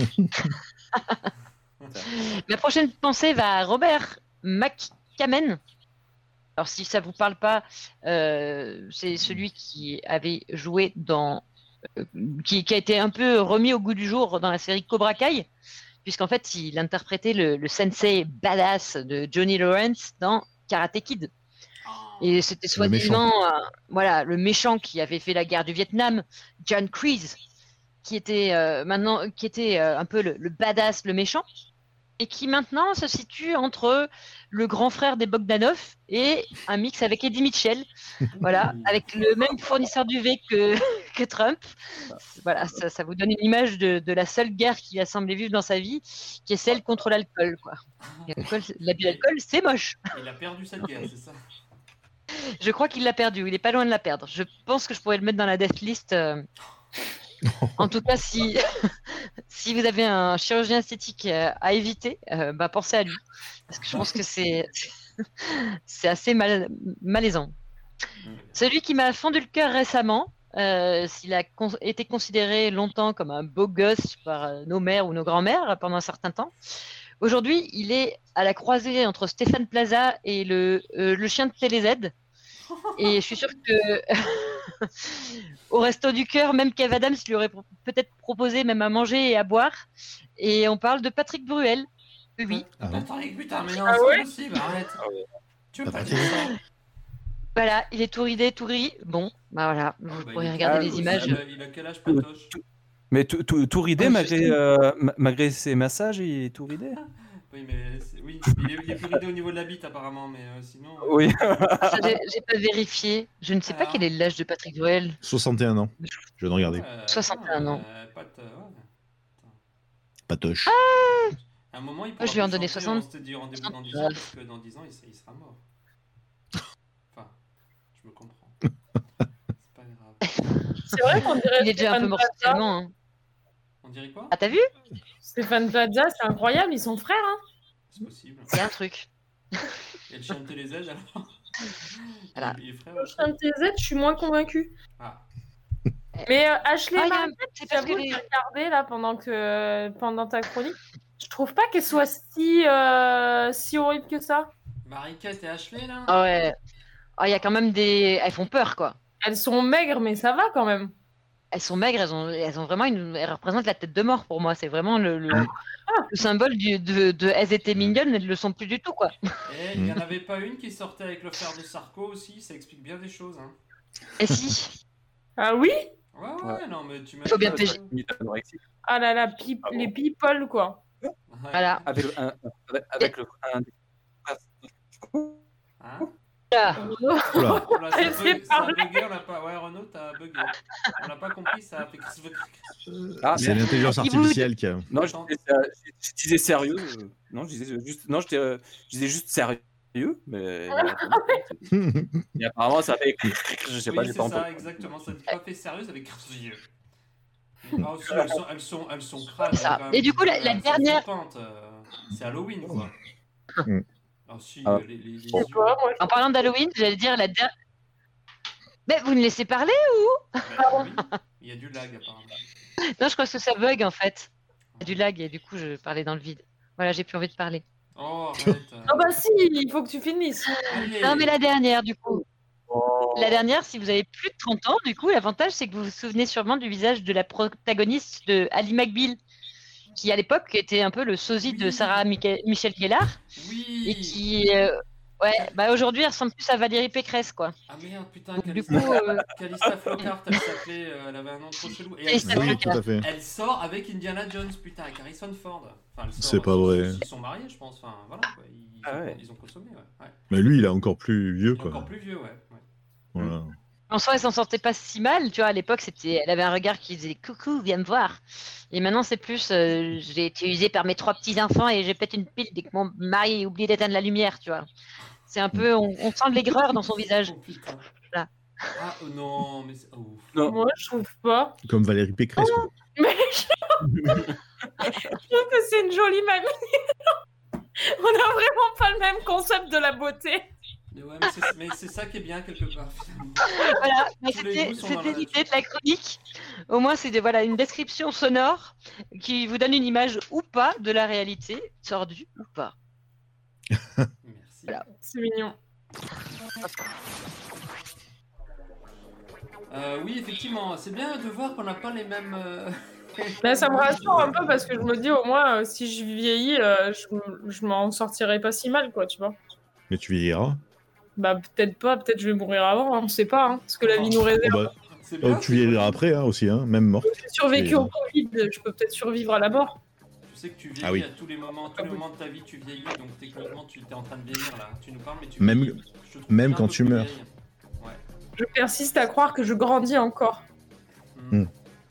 âge. Ma prochaine pensée va à Robert McCamen. Alors si ça vous parle pas, euh, c'est celui qui avait joué dans, euh, qui, qui a été un peu remis au goût du jour dans la série Cobra Kai, puisqu'en fait il interprétait le, le sensei badass de Johnny Lawrence dans Karate Kid. Et c'était Le méchant. soi-disant, euh, voilà, le méchant qui avait fait la guerre du Vietnam, John Kreese, qui était euh, maintenant, qui était euh, un peu le, le badass, le méchant, et qui maintenant se situe entre le grand frère des Bogdanov et un mix avec Eddie Mitchell, voilà, avec le même fournisseur du V que, que Trump. Voilà, ça, ça vous donne une image de, de la seule guerre qu'il a semblé vivre dans sa vie, qui est celle contre l'alcool, quoi. Et l'alcool, c'est- L'abus d'alcool, c'est moche. Il a perdu cette guerre, c'est ça. Je crois qu'il l'a perdu. Il est pas loin de la perdre. Je pense que je pourrais le mettre dans la death list. euh. En tout cas, si, si vous avez un chirurgien esthétique euh, à éviter, euh, bah, pensez à lui. Parce que je pense que c'est c'est assez mal, malaisant. Celui qui m'a fendu le cœur récemment, euh, s'il a con- été considéré longtemps comme un beau gosse par euh, nos mères ou nos grands-mères pendant un certain temps, aujourd'hui, il est à la croisée entre Stéphane Plaza et le, euh, le chien de TéléZ. Et je suis sûre que au resto du cœur, même Kev Adams lui aurait pro- peut-être proposé même à manger et à boire. Et on parle de Patrick Bruel. Oui, oui. Ah bon Attends, putain, mais non, Ah c'est ouais pas possible, arrête. Tu veux Ah, pas Patrick. dire ça Voilà, il est tout ridé, tout ri. Bon, bah voilà, vous Ah, bah, pourrez il est regarder Ah, les oui, images. Il a, il a quel âge, Patoche? Mais tout, tout, tout ridé, Ouais, malgré, je- euh, ma- malgré ses massages, il est tout ridé. Oui, mais c'est- oui, il est, il est plus ridé au niveau de la bite apparemment, mais euh, sinon. euh, Oui. Ça, j'ai j'ai pas vérifié. Je ne sais pas Alors quel est l'âge de Patrick Bruel. soixante et un ans. Je viens de regarder. euh, soixante et un ans. euh, pas de- ouais. Patoche. À un moment, il Moi, pourra je lui en plus donnais chanter, soixante. On s'était dit rendez-vous dans dix ans, parce que dans dix ans, il, il sera mort. Enfin, je me comprends. C'est pas grave. C'est vrai qu'on dirait Il est déjà un peu Stéphane mort Plaza. socialement. Hein. On dirait quoi? Ah, t'as vu? Stéphane Plaza, c'est incroyable, ils sont frères. Hein. C'est possible. Il y a un truc. Et le chien de TéléZ alors? Voilà. Il est frère Le aussi. chien de T Z, je suis moins convaincue. Ah. Mais euh, Ashley Ah, il y a un- Martin, c'est parce que j'avoue, les- j'ai regardé là pendant, que, pendant ta chronique. Je trouve pas qu'elle soit si, euh, si horrible que ça. Mariquette et Ashley là? Ah ouais. Ah, il y a quand même des. Elles font peur, quoi. Elles sont maigres, mais ça va quand même. Elles sont maigres, elles ont, elles ont vraiment une. Elles représentent la tête de mort pour moi. C'est vraiment le, le, Mm. le symbole du, de, de elles étaient mignonnes, elles ne le sont plus du tout, quoi. Et il y en avait pas une qui sortait avec le frère de Sarko aussi, ça explique bien des choses. Hein. Et si. Ah oui? Ouais, ouais, ouais, non, mais tu m'as Faut bien dit, piéger. euh, Limite anorexique. Ah là là, pip- Ah bon. les people, quoi. ouais. Voilà. Avec, le- un- avec, avec le. Un... Hein Ah. Renaud, Oula. Oh là, ça, Elle s'est bug, ça a parlé. bugué, on n'a pas. Ouais, Renaud, t'as bugué. On n'a pas compris, ça a fait. Ah, C'est l'intelligence Il vous- artificielle qui a. non, je disais, euh, je- je disais sérieux. euh, Non, je disais juste, non, je disais, euh, je disais juste sérieux, mais. Et apparemment, ça fait. Je sais pas, Oui, j'ai c'est pas ça, entendu. exactement. Ça dit pas fait sérieux, ça fait crier. Ah, aussi, elles sont, elles sont, elles sont crades. Ça. quand même. Et du coup, la- la Elles sont dernière- flippantes, euh, C'est Halloween, quoi. Mm. Ah, si, Ah. les, les, les je sais yeux. pas, moi, En parlant d'Halloween, j'allais dire la dernière. Mais vous me laissez parler? Bah, oui, il y a du lag, apparemment. Non, je crois que ça bug en fait. Il y a du lag et du coup, je parlais dans le vide. Voilà, j'ai plus envie de parler. Oh, arrête. euh. Ah bah si, il faut que tu finisses. Allez. Non, mais la dernière, du coup. La dernière, si vous avez plus de trente ans, du coup, l'avantage, c'est que vous vous souvenez sûrement du visage de la protagoniste de Ali McBeal, qui à l'époque était un peu le sosie de Oui. Sarah Micha- Michel Gellar, Oui. et qui, euh, ouais, bah aujourd'hui, elle ressemble plus à Valérie Pécresse, quoi. Ah merde, putain, Donc, du Calista, coup, euh, Calista Flockhart, elle s'appelait, euh, elle avait un nom trop chelou. Et elle, Calista sort, Oui, tout à fait. elle sort avec Indiana Jones, putain, avec Harrison Ford. Enfin, elle sort, C'est pas ils- vrai. Ils sont mariés, je pense. Enfin, voilà, quoi. Ils, Ah ont, ouais. ils ont consommé, ouais. ouais. Mais lui, il est encore plus vieux, quoi. Encore plus vieux, ouais. ouais. Voilà. en soi, elle s'en sortait pas si mal, tu vois. À l'époque, c'était, elle avait un regard qui disait coucou, viens me voir. Et maintenant, c'est plus, euh, j'ai été usée par mes trois petits enfants et je pète une pile dès que mon mari a oublié d'éteindre la lumière, tu vois. C'est un peu, on, on sent de l'aigreur dans son visage. Oh, putain. Là. Ah, oh, non, mais c'est. Oh, ouf. Non. Moi, je trouve pas. Comme Valérie Pécresse, quoi. Mais je trouve que c'est une jolie mamie. On a vraiment pas le même concept de la beauté. Mais ouais, mais c'est- mais c'est ça qui est bien quelque part, finalement. Voilà, bah, Tous les c'était goûts sont dans c'était la l'idée de la chronique. Au moins, c'est de- voilà, une description sonore qui vous donne une image ou pas de la réalité, tordue ou pas. Merci. Voilà. C'est mignon. Euh, oui, effectivement, c'est bien de voir qu'on n'a pas les mêmes. euh, Mais ça me rassure un peu parce que je me dis au moins euh, si je vieillis, euh, je, m- je m'en sortirai pas si mal, quoi, tu vois. Mais tu vieilliras. Bah peut-être pas, peut-être je vais mourir avant, hein, on sait pas, hein, ce que la vie nous Oh, réserve. bah, C'est oh, bien, tu c'est vieilliras cool. après, hein, aussi, hein, même mort. J'ai survécu au Covid, je peux peut-être survivre à la mort. Tu sais que tu vieillis Ah oui. à tous les moments, tous les moments de ta vie, tu vieillis, donc techniquement tu es en train de vieillir là. Tu nous parles, mais tu Même- vieillis. Je te trouve même bien un quand peu tu plus meurs. vieille. Ouais. Je persiste à croire que je grandis encore. Mm. Mm.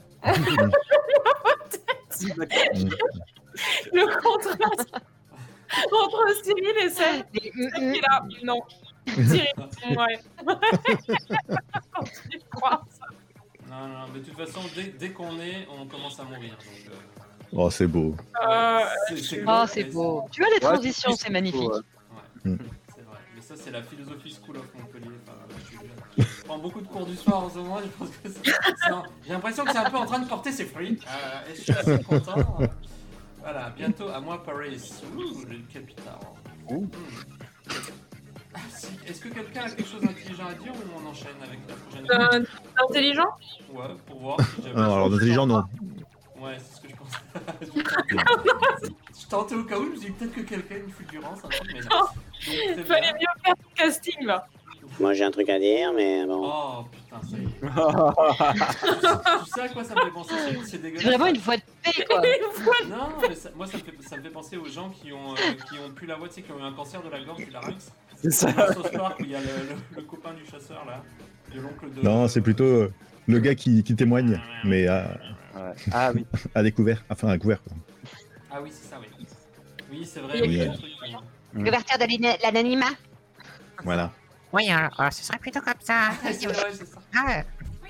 Mm. Le contraste entre Cyril et celle Et, mm, celle mm, qui est là, non. Cyril, ouais. Continue de croire ça. Non, non, mais de toute façon, dès, dès qu'on est, on commence à mourir. Donc, euh, Oh, c'est beau. Euh, c'est, c'est Oh, glauque, c'est mais beau. Tu vois, les Ouais, transitions, c'est c'est magnifique. beau, ouais. Ouais, Mm. c'est vrai. Mais ça, c'est la philosophie School of Montpellier. Enfin, là, je, suis bien. Je prends beaucoup de cours du soir en ce moment. Je pense que c'est, c'est un- J'ai l'impression que c'est un peu en train de porter ses fruits. Euh, et je suis assez content. Voilà, bientôt à moi Paris. Ouh, le capital. Ouh. Mm. Ah, si. Est-ce que quelqu'un a quelque chose d'intelligent à dire ou on enchaîne avec la prochaine euh, intelligent? Ouais, pour voir si j'avais. Alors, alors d'intelligent, non. Ouais, c'est ce que je pensais. Je tentais au cas où, je me suis dit peut-être que quelqu'un a une fulgurance, un truc, mais non. Donc, très Il fallait bien. mieux faire le casting là. Moi j'ai un truc à dire, mais bon. Oh putain, ça y est. Tu sais à quoi ça me fait penser? C'est- C'est C'est dégueulasse. vraiment une voix de paix, quoi. Une fois Non, mais ça- moi ça me, fait, ça me fait penser aux gens qui ont, euh, qui ont pu la voix, tu sais, qui ont eu un cancer de la gorge, du larynx. C'est ça. Dans South Park où il y a le, le- le copain du chasseur là, de l'oncle de. Non, c'est plutôt euh, le gars qui, qui témoigne, mais à, Ouais. Ah oui. à découvert. Enfin, à couvert. quoi. Ah oui, c'est ça, oui. Oui, c'est vrai, Oui. oui, il y a un truc. euh, Couverture de l'ina- l'anonymat. Voilà. Oui, alors, euh, ce serait plutôt comme ça. Ah, c'est vrai, c'est ça. Ah,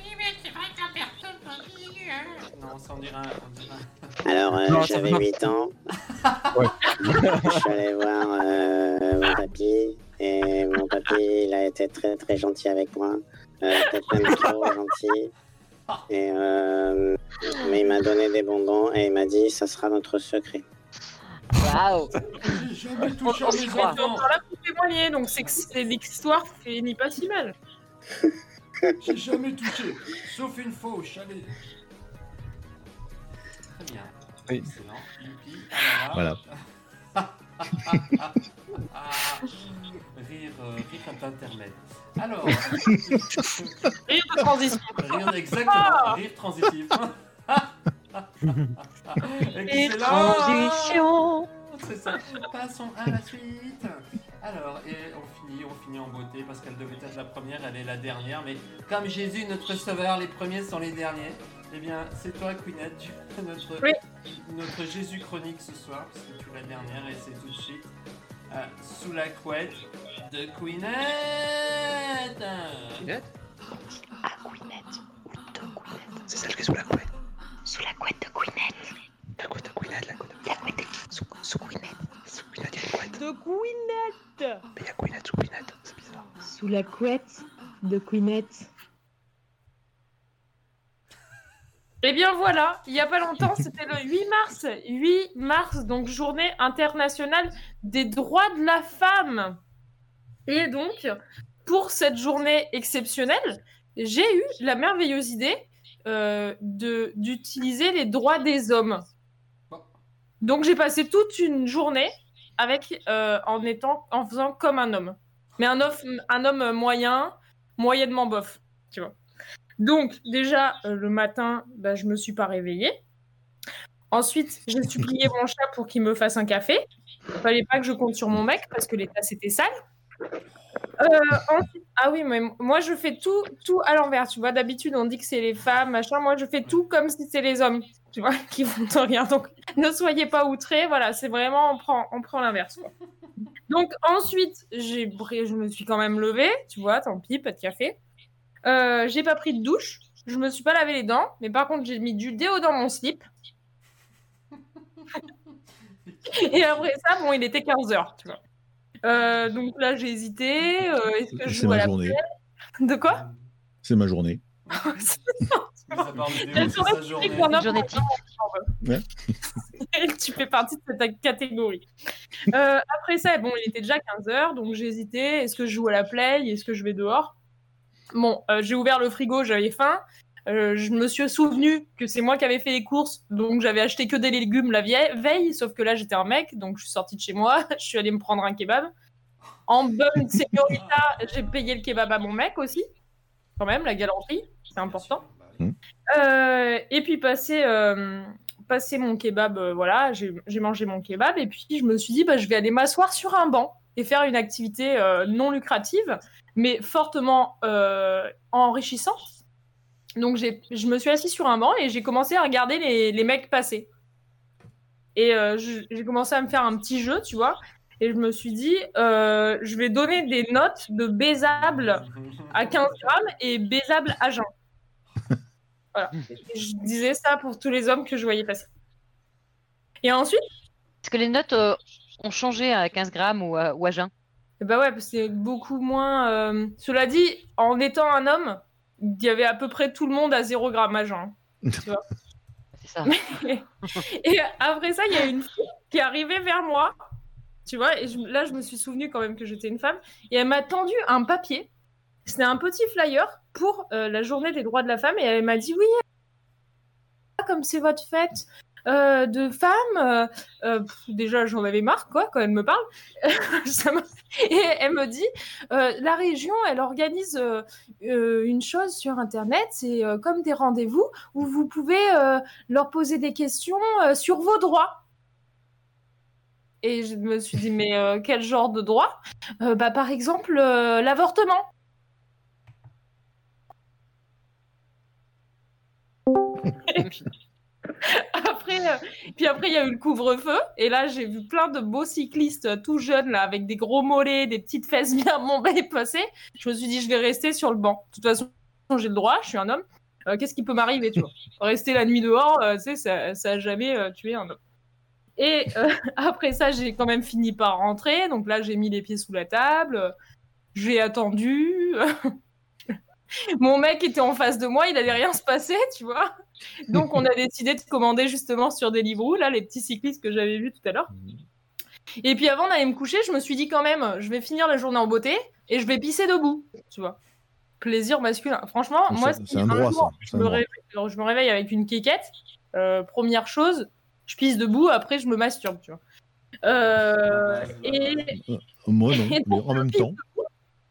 Non, ça on dirait un. On dirait un- Alors euh, Non, ça j'avais va. huit ans. Ouais. Je suis allé voir euh, mon papy. Et mon papy, il a été très très gentil avec moi. Euh, Peut-être même trop gentil. Et, euh, mais il m'a donné des bonbons et il m'a dit ça sera notre secret. Waouh. J'ai jamais touché On- on à s'y mes croit. enfants. temps là pour témoigner, donc c'est que c'est- l'histoire finit pas si mal. J'ai jamais touché, sauf une fois au chalet. Très bien. Oui. Excellent. Youpi. Ah là là. Voilà. Ah, rire euh, rire d'intermède. Alors. Rire de transition. Rire, exactement, rire transitif. Excellent. Transition. C'est ça. Passons à la suite. Alors, et on finit, on finit en beauté parce qu'elle devait être la première, elle est la dernière. Mais comme Jésus, notre sauveur, les premiers sont les derniers. Eh bien, c'est toi, Queenette, tu es notre, Oui. notre Jésus chronique ce soir, parce que tu es la dernière et c'est tout de suite euh, sous la couette de Queenette. Queenette Ah, Queenette. Ou de Queenette. C'est celle qui est sous la couette. Sous la couette de Queenette. La couette de Queenette, la couette de La couette de Sous, sous Queenette. Sous Queenette, il y a une couette. De Queenette. Mais il y a Queenette sous Queenette, c'est bizarre. Sous la couette de Queenette. Eh bien voilà, il n'y a pas longtemps, c'était le huit mars. huit mars, donc journée internationale des droits de la femme. Et donc, pour cette journée exceptionnelle, j'ai eu la merveilleuse idée euh, de, d'utiliser les droits des hommes. Donc j'ai passé toute une journée avec, euh, en, étant, en faisant comme un homme. Mais un, off, un homme moyen, moyennement bof, tu vois. Donc, déjà, euh, le matin, bah, je me suis pas réveillée. Ensuite, j'ai supplié mon chat pour qu'il me fasse un café. Il fallait pas que je compte sur mon mec parce que les tasses étaient sales. Euh, ensuite, ah oui, mais moi, je fais tout, tout à l'envers. Tu vois, d'habitude, on dit que c'est les femmes, machin. Moi, je fais tout comme si c'est les hommes, tu vois, qui font rien. Donc, ne soyez pas outrés. Voilà, c'est vraiment, on prend, on prend l'inverse, quoi. Donc, ensuite, j'ai, je me suis quand même levée. Tu vois, tant pis, pas de café. Euh, j'ai pas pris de douche, je me suis pas lavé les dents, mais par contre j'ai mis du déo dans mon slip. Et après ça, bon, il était quinze heures, tu vois. Euh, donc là, j'ai hésité. Euh, est-ce que je C'est joue ma à la journée. play ? De quoi ? C'est ma journée. Ça parle vidéo, Quelle c'est journée sa journée. typique d'un homme Journée Ouais. Tu fais partie de cette catégorie. Euh, après ça, bon, il était déjà quinze heures, donc j'ai hésité. Est-ce que je joue à la play ? Est-ce que je vais dehors ? Bon, euh, j'ai ouvert le frigo, j'avais faim. Euh, je me suis souvenu que c'est moi qui avais fait les courses, donc j'avais acheté que des légumes la vie- veille, sauf que là j'étais un mec, donc je suis sortie de chez moi, je suis allée me prendre un kebab. En bonne señorita, j'ai payé le kebab à mon mec aussi, quand même, la galanterie, c'est important. Mmh. Euh, et puis passer, euh, passer mon kebab, euh, voilà, j'ai, j'ai mangé mon kebab, et puis je me suis dit, bah, je vais aller m'asseoir sur un banc et faire une activité euh, non lucrative, mais fortement euh, enrichissante. Donc j'ai, je me suis assise sur un banc et j'ai commencé à regarder les, les mecs passer. Et euh, je- j'ai commencé à me faire un petit jeu, tu vois. Et je me suis dit, euh, je vais donner des notes de baisable à quinze grammes et baisable à jeun. Voilà. Et je disais ça pour tous les hommes que je voyais passer. Et ensuite, Est-ce que les notes euh, ont changé à quinze grammes ou à, ou à jeun? eh ben ouais, parce que c'est beaucoup moins. euh, Cela dit, en étant un homme, il y avait à peu près tout le monde à zéro gramme à jeun. Tu vois. C'est ça. Et après ça, il y a une fille qui est arrivée vers moi, tu vois, et je- là, je me suis souvenu quand même que j'étais une femme, et elle m'a tendu un papier. C'était un petit flyer pour euh, la journée des droits de la femme, et elle m'a dit oui, comme c'est votre fête euh, de femme, euh, euh, pff, déjà j'en avais marre quoi quand elle me parle. Ça m'a- et elle me dit euh, la région elle organise euh, euh, une chose sur internet, c'est euh, comme des rendez-vous où vous pouvez euh, leur poser des questions euh, sur vos droits. Et je me suis dit mais euh, quel genre de droit? Euh, bah par exemple euh, l'avortement. Et puis, après, euh, puis après, il y a eu le couvre-feu. Et là, j'ai vu plein de beaux cyclistes euh, tout jeunes, là, avec des gros mollets, des petites fesses bien bombées passées. Je me suis dit, je vais rester sur le banc. De toute façon, j'ai le droit, je suis un homme. Euh, qu'est-ce qui peut m'arriver, tu vois? Rester la nuit dehors, euh, tu sais, ça, ça a jamais euh, tué un homme. Et euh, après ça, j'ai quand même fini par rentrer. Donc là, j'ai mis les pieds sous la table. euh, J'ai attendu. Mon mec était en face de moi, il allait rien se passer, tu vois. Donc, on a décidé de commander justement sur Deliveroo, là, les petits cyclistes que j'avais vus tout à l'heure. Et puis, avant d'aller me coucher, je me suis dit quand même, je vais finir la journée en beauté et je vais pisser debout, tu vois. Plaisir masculin. Franchement, C'est- moi, c'est si un droit, jour, ça. je C'est un me, droit. réveille, je me réveille avec une quéquette, euh, première chose, je pisse debout, après, je me masturbe, tu vois. Euh, et, Euh, Moi, non, mais en même temps.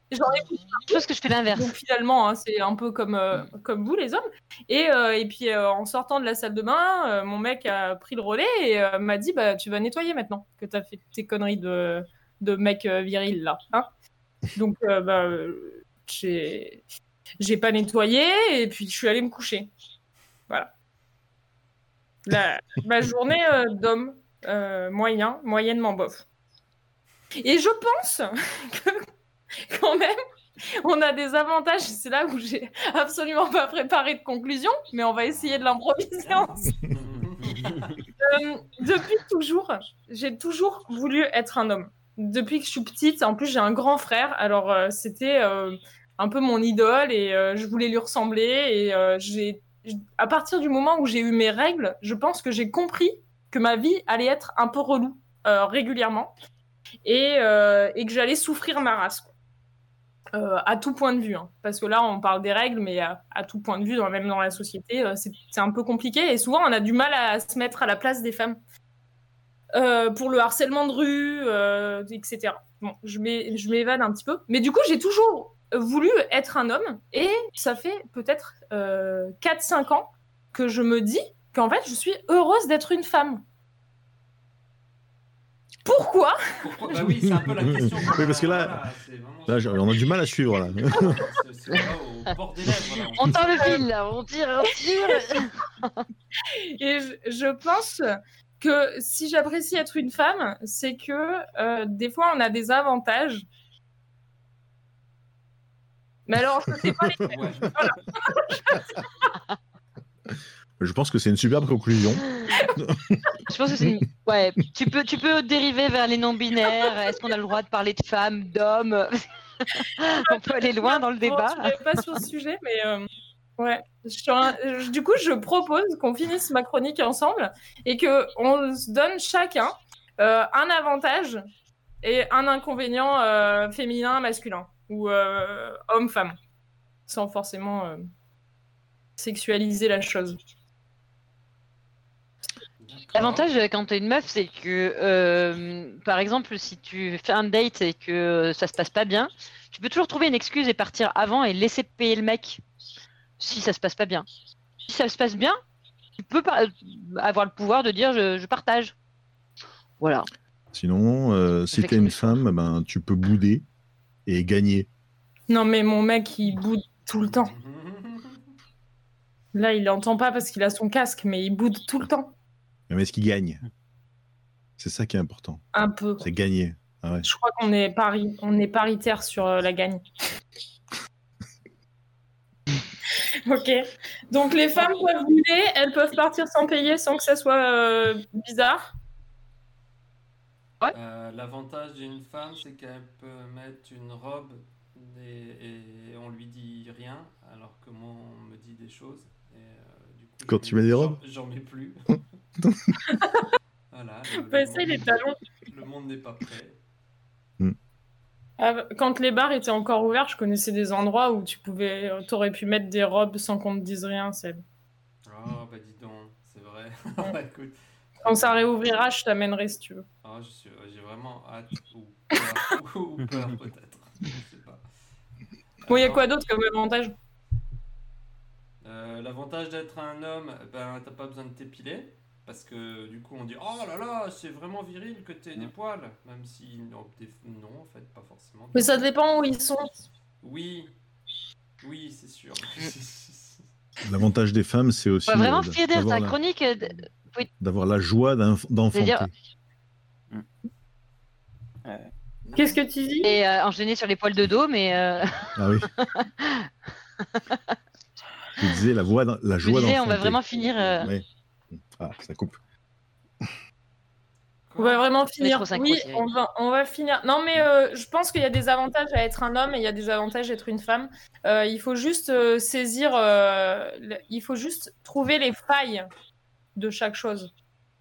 j'en ai poussé Je pense que je fais l'inverse. Donc finalement, hein, c'est un peu comme, euh, comme vous les hommes. Et, euh, et puis euh, en sortant de la salle de bain, euh, mon mec a pris le relais et euh, m'a dit bah, tu vas nettoyer maintenant que tu as fait tes conneries de, de mec euh, viril là. Hein. Donc euh, bah, euh, j'ai... j'ai pas nettoyé et puis je suis allée me coucher. Voilà. La... Ma journée euh, d'homme euh, moyen, moyennement bof. Et je pense que quand même, on a des avantages. C'est là où j'ai absolument pas préparé de conclusion, mais on va essayer de l'improviser ensemble. euh, depuis toujours, j'ai toujours voulu être un homme. Depuis que je suis petite, en plus j'ai un grand frère, alors euh, c'était euh, un peu mon idole et euh, je voulais lui ressembler. Et euh, j'ai, à partir du moment où j'ai eu mes règles, je pense que j'ai compris que ma vie allait être un peu relou euh, régulièrement et, euh, et que j'allais souffrir ma race. Euh, à tout point de vue, hein. Parce que là on parle des règles, mais à, à tout point de vue, dans, même dans la société, euh, c'est, c'est un peu compliqué et souvent on a du mal à, à se mettre à la place des femmes euh, pour le harcèlement de rue, euh, et cetera. Bon, je, m'é, je m'évade un petit peu, mais du coup j'ai toujours voulu être un homme et ça fait peut-être euh, quatre cinq ans que je me dis qu'en fait je suis heureuse d'être une femme. Pourquoi ? Pourquoi Bah oui, c'est un peu la question. Oui, parce que là, Voilà, c'est vraiment- là, j'ai- on a du mal à suivre là. c'est- c'est vraiment au bord des lèvres. Là. On tend le fil, là. On tire, on tire. Et je, je pense que si j'apprécie être une femme, c'est que euh, des fois on a des avantages. Mais alors, je sais pas les... Ouais. Voilà. Je pense que c'est une superbe conclusion. Je pense que c'est une... Ouais, tu peux, tu peux dériver vers les non-binaires. Est-ce qu'on a le droit de parler de femmes, d'hommes? On peut aller loin dans le débat. Bon, je ne vais pas sur ce sujet, mais euh, ouais. Je, un... Du coup, je propose qu'on finisse ma chronique ensemble et qu'on se donne chacun euh, un avantage et un inconvénient euh, féminin, masculin ou euh, homme-femme, sans forcément euh, sexualiser la chose. L'avantage quand t'es une meuf, c'est que, euh, par exemple, si tu fais un date et que ça se passe pas bien, tu peux toujours trouver une excuse et partir avant et laisser payer le mec si ça se passe pas bien. Si ça se passe bien, tu peux pas avoir le pouvoir de dire je, je partage. Voilà. Sinon, euh, si t'es une femme, ben, tu peux bouder et gagner. Non, mais mon mec, il boude tout le temps. Là, il l'entend pas parce qu'il a son casque, mais il boude tout le temps. Mais est-ce qu'il gagne ? C'est ça qui est important. Un peu. C'est gagner. Ah ouais. Je crois qu'on est, pari... on est paritaire sur euh, la gagne. Ok. Donc les femmes peuvent bouder, elles peuvent partir sans payer sans que ça soit euh, bizarre. Ouais. Euh, l'avantage d'une femme, c'est qu'elle peut mettre une robe et, et on lui dit rien, alors que moi on me dit des choses. Et, euh, du coup, Quand tu mets des robes ? J'en mets plus. Voilà. Le, Bah, le essaye monde- les talons. Le monde n'est pas prêt. Ah, quand les bars étaient encore ouverts, je connaissais des endroits où tu pouvais, t'aurais pu mettre des robes sans qu'on te dise rien, Seb. Oh bah dis donc, c'est vrai. Bah, écoute. Quand ça réouvrira, je t'amènerai si tu veux. Oh, je suis- j'ai vraiment hâte ou peur, ou peur peut-être. Je sais pas. Bon, il y a Attends. quoi d'autre comme avantage ? Euh, L'avantage d'être un homme, ben t'as pas besoin de t'épiler. Parce que du coup on dit oh là là, c'est vraiment viril que t'aies des poils. Même si non, des- non en fait, pas forcément. Mais ça dépend où ils sont. Oui, oui, c'est sûr. L'avantage des femmes, c'est aussi On va vraiment euh, finir d'avoir ta la- chronique. euh, d- Oui. d'avoir la joie d'enf- d'enfanter. C'est-à-dire- Qu'est-ce que tu dis ? Et euh, enchaîner sur les poils de dos, mais euh, Ah oui. Je disais la, voix, la je me joie disais, d'enfanter. on va vraiment finir. euh, Ouais. Ah, ça coupe. On va vraiment On est finir. trop synchro, Oui, Cyril. on va, on va finir. Non, mais euh, je pense qu'il y a des avantages à être un homme et il y a des avantages à être une femme. Euh, il faut juste euh, saisir, euh, le- il faut juste trouver les failles de chaque chose.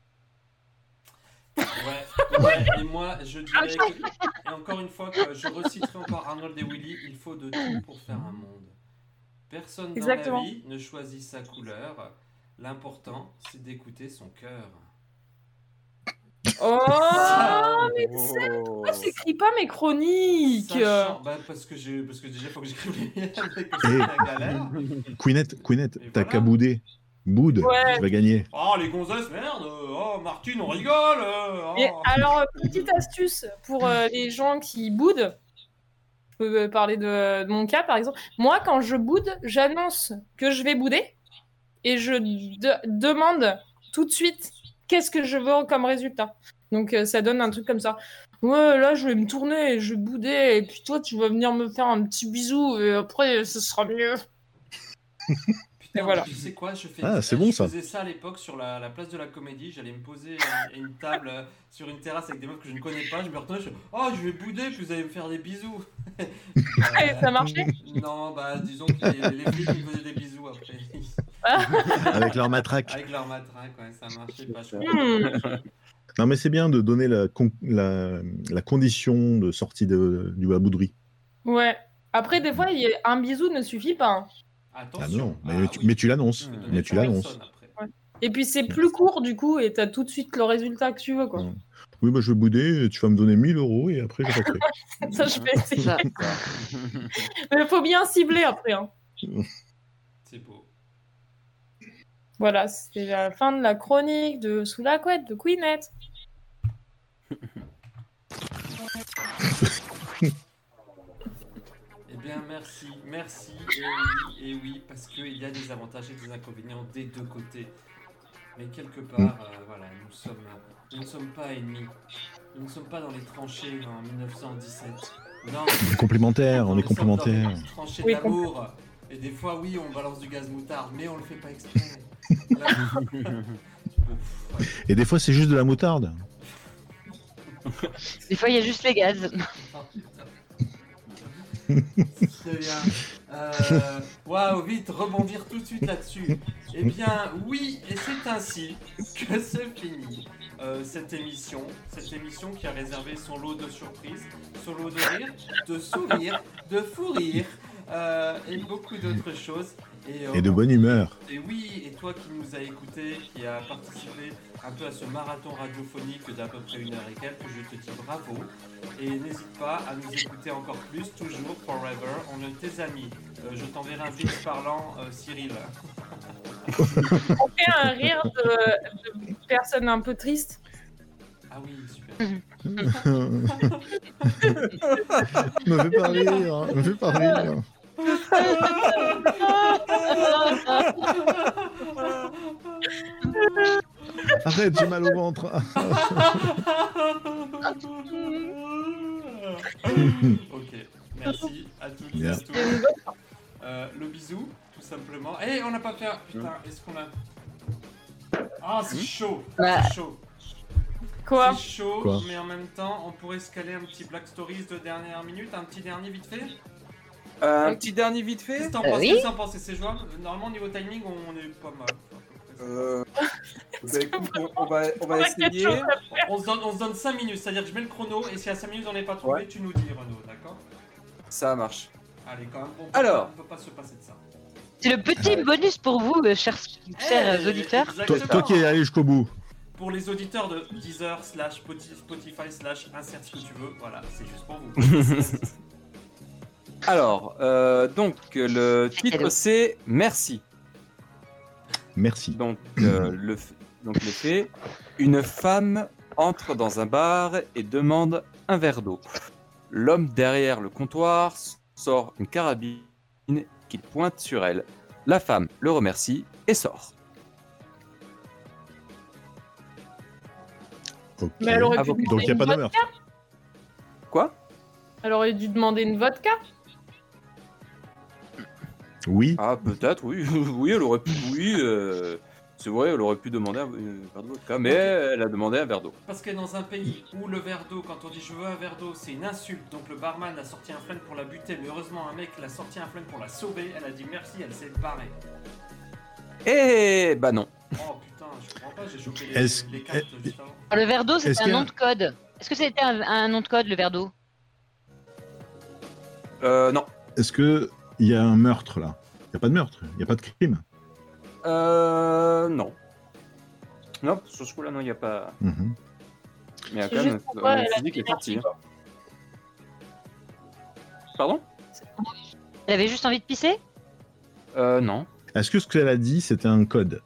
Ouais, ouais, et moi je dirais que, et encore une fois, que je reciterai encore Arnold et Willy, il faut de tout pour faire un monde. Personne Exactement. dans la vie ne choisit sa couleur. L'important, c'est d'écouter son cœur. Oh, Ça, mais c'est Oh. pourquoi c'est écrit pas mes chroniques. Sachant- bah, parce que j'ai, parce que déjà faut que j'écrive les miennes et que Eh. c'est la galère. Queenette, Queenette, Et t'as voilà. qu'à bouder. Boude, Ouais. tu vas gagner. Oh les gonzesses, merde. Oh Martine, on rigole. euh, Et oh. alors, petite astuce pour euh, les gens qui boudent. Je peux euh, parler de, de mon cas, par exemple. Moi, quand je boude, j'annonce que je vais bouder et je de- demande tout de suite qu'est-ce que je veux comme résultat. Donc, euh, ça donne un truc comme ça. Ouais, là, je vais me tourner et je vais bouder. Et puis toi, tu vas venir me faire un petit bisou et après, ce sera mieux. Putain, Et voilà. Tu sais quoi, je fais. Ah, c'est je bon, ça. faisais ça à l'époque sur la, la place de la Comédie. J'allais me poser à une table euh, sur une terrasse avec des meufs que je ne connais pas. Je me retournais, je fais oh, je vais bouder, puis vous allez me faire des bisous. Et ça marchait. Non, bah disons que les, les filles me faisaient des bisous après. Avec leur matraque. Avec leur matraque, ouais, ça marchait pas. Je Hmm. Non, mais c'est bien de donner la, con- la, la condition de sortie de, du babouderie. Ouais. Après, des fois, il y a- un bisou ne suffit pas. hein. Attention. Ah non, mais, Ah tu, oui. mais tu l'annonces. Tu peux donner Mais tu ça à l'annonces. personne après. Et puis, c'est plus court, du coup, et t'as tout de suite le résultat que tu veux, quoi. Ouais. Oui, bah, je vais bouder, tu vas me donner mille euros et après je rentrerai. Ça, je vais essayer. Ça. Mais il faut bien cibler après. hein. C'est beau. Voilà, c'était la fin de la chronique de Sous la couette de Queenette. Eh bien, merci, merci, et oui, et oui, parce qu'il y a des avantages et des inconvénients des deux côtés. Mais quelque part, euh, voilà, nous sommes, nous ne sommes pas ennemis. Nous ne sommes pas dans les tranchées en mille neuf cent dix-sept. Non, On est complémentaires, on est nous sommes dans complémentaires. des tranchées Oui, d'amour. Et des fois, oui, on balance du gaz moutarde, mais on le fait pas exprès. Là- Ouf, ouais. Et des fois, c'est juste de la moutarde. Des fois, il y a juste les gaz. Oh, putain. Très bien. Euh, Waouh, vite, rebondir tout de suite là-dessus. Eh bien, oui, et c'est ainsi que se finit euh, cette émission. Cette émission qui a réservé son lot de surprises, son lot de rire, de sourire, de fou rire euh, et beaucoup d'autres choses. Et, euh, Et de bonne humeur. et oui, et toi qui nous as écoutés, qui a participé un peu à ce marathon radiophonique d'à peu près une heure et quelques, je te dis bravo. Et n'hésite pas à nous écouter encore plus, toujours, forever. On est tes amis. Euh, je t'enverrai un fixe parlant, euh, Cyril. On fait un rire de, de personne un peu triste. Ah oui, super. me fais pas rire, me fais pas rire. Arrête, j'ai mal au ventre. Ok, merci à toutes et Bien. à tous. Euh, le bisou, tout simplement. Eh, on n'a pas fait un... Putain, est-ce qu'on a... Ah, c'est chaud, Bah. c'est chaud. Quoi C'est chaud, Quoi mais en même temps, on pourrait se caler un petit Black Stories de dernière minute, un petit dernier vite fait. Euh, un petit dernier vite Qu'est-ce fait. que t'en Euh, penses? oui. Qu'est-ce que t'en penses? C'est jouable? Normalement, niveau timing, on est pas mal. Euh, bah, écoute, on, on va, on va On a quelque essayer. chose à- On se donne, on se donne cinq minutes, c'est-à-dire que je mets le chrono et si à cinq minutes on n'est pas trouvé, Ouais. tu nous dis Renaud, d'accord? Ça marche. Allez, quand même, on peut, Alors. pas, on peut pas se passer de ça. C'est le petit bonus pour vous, euh, chers, chers Eh, auditeurs. Toi, exactement. toi qui es allé jusqu'au bout. Pour les auditeurs de Deezer, slash Spotify, Spotify, slash insert ce que tu veux, voilà, c'est juste pour vous. Alors, euh, donc le titre Hello. c'est Merci. Merci. Donc, euh, le, f- donc le fait, une femme entre dans un bar et demande un verre d'eau. L'homme derrière le comptoir s- sort une carabine qu'il pointe sur elle. La femme le remercie et sort. Ok. Mais elle aurait pu Avocat. demander Donc il n'y a une pas de vodka. meurtre. Quoi? Elle aurait dû demander une vodka. Oui. Ah, peut-être, oui. Oui, elle aurait pu. Oui, euh, c'est vrai, elle aurait pu demander un, un verre de vodka, mais elle a demandé un verre d'eau. Parce que dans un pays où le verre d'eau, quand on dit je veux un verre d'eau, c'est une insulte, donc le barman a sorti un flingue pour la buter, mais heureusement un mec l'a sorti un flingue pour la sauver, elle a dit merci, elle s'est barrée. Eh bah non. Oh putain, je comprends pas, j'ai chopé les, Est-ce- les cartes est- juste avant. Le verre d'eau, Est-ce c'était un qu'il y a- nom de code. Est-ce que c'était un, un nom de code, le verre d'eau? Euh, non. Est-ce que il y a un meurtre là? Il n'y a pas de meurtre, il n'y a pas de crime. Euh, non. Non, sur ce coup-là, non, il n'y a pas. Mhm. Mais il y a C'est quand juste même pourquoi un elle a physique dit est sorti. merci, quoi. Pardon? Elle avait juste envie de pisser? Euh, non. Est-ce que ce qu'elle a dit, c'était un code?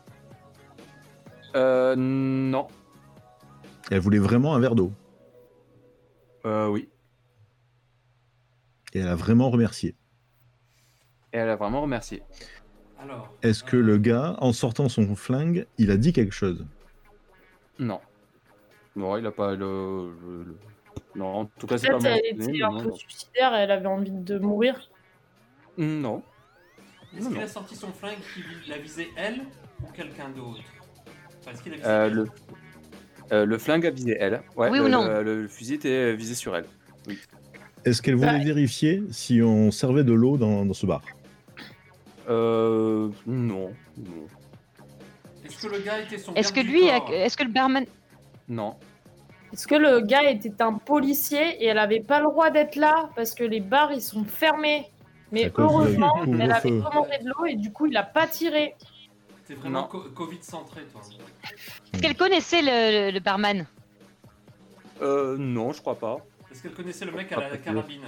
Euh, non. Elle voulait vraiment un verre d'eau. Euh, oui. Et elle a vraiment remercié. Et elle a vraiment remercié. Alors, Est-ce que le gars, en sortant son flingue, il a dit quelque chose? Non. Non, il a pas le... le- le- Non, en tout cas, c'est pas Peut-être elle mentionné, était mais un non, peu non. suicidaire et elle avait envie de mourir. Non. est-ce Non, qu'il non. a sorti son flingue qui l'a visé elle ou quelqu'un d'autre? Enfin, est-ce qu'il a visé Euh, elle le... euh, le flingue a visé elle. Ouais, Oui le, ou non? le, le fusil était visé sur elle. Oui. Est-ce qu'elle voulait Ouais. vérifier si on servait de l'eau dans, dans ce bar? Euh... Non. Non. Est-ce que le gars était son Est-ce que garde du lui, a- corps? est-ce que le barman. Non. Est-ce que le gars était un policier et elle avait pas le droit d'être là parce que les bars ils sont fermés? Mais À cause du heureusement, couvre-feu. elle avait commandé de l'eau et du coup il a pas tiré. T'es vraiment Non. co- Covid centré, toi. Est-ce qu'elle connaissait le, le- le barman? Euh, non, je crois pas. Est-ce qu'elle connaissait le mec à la carabine?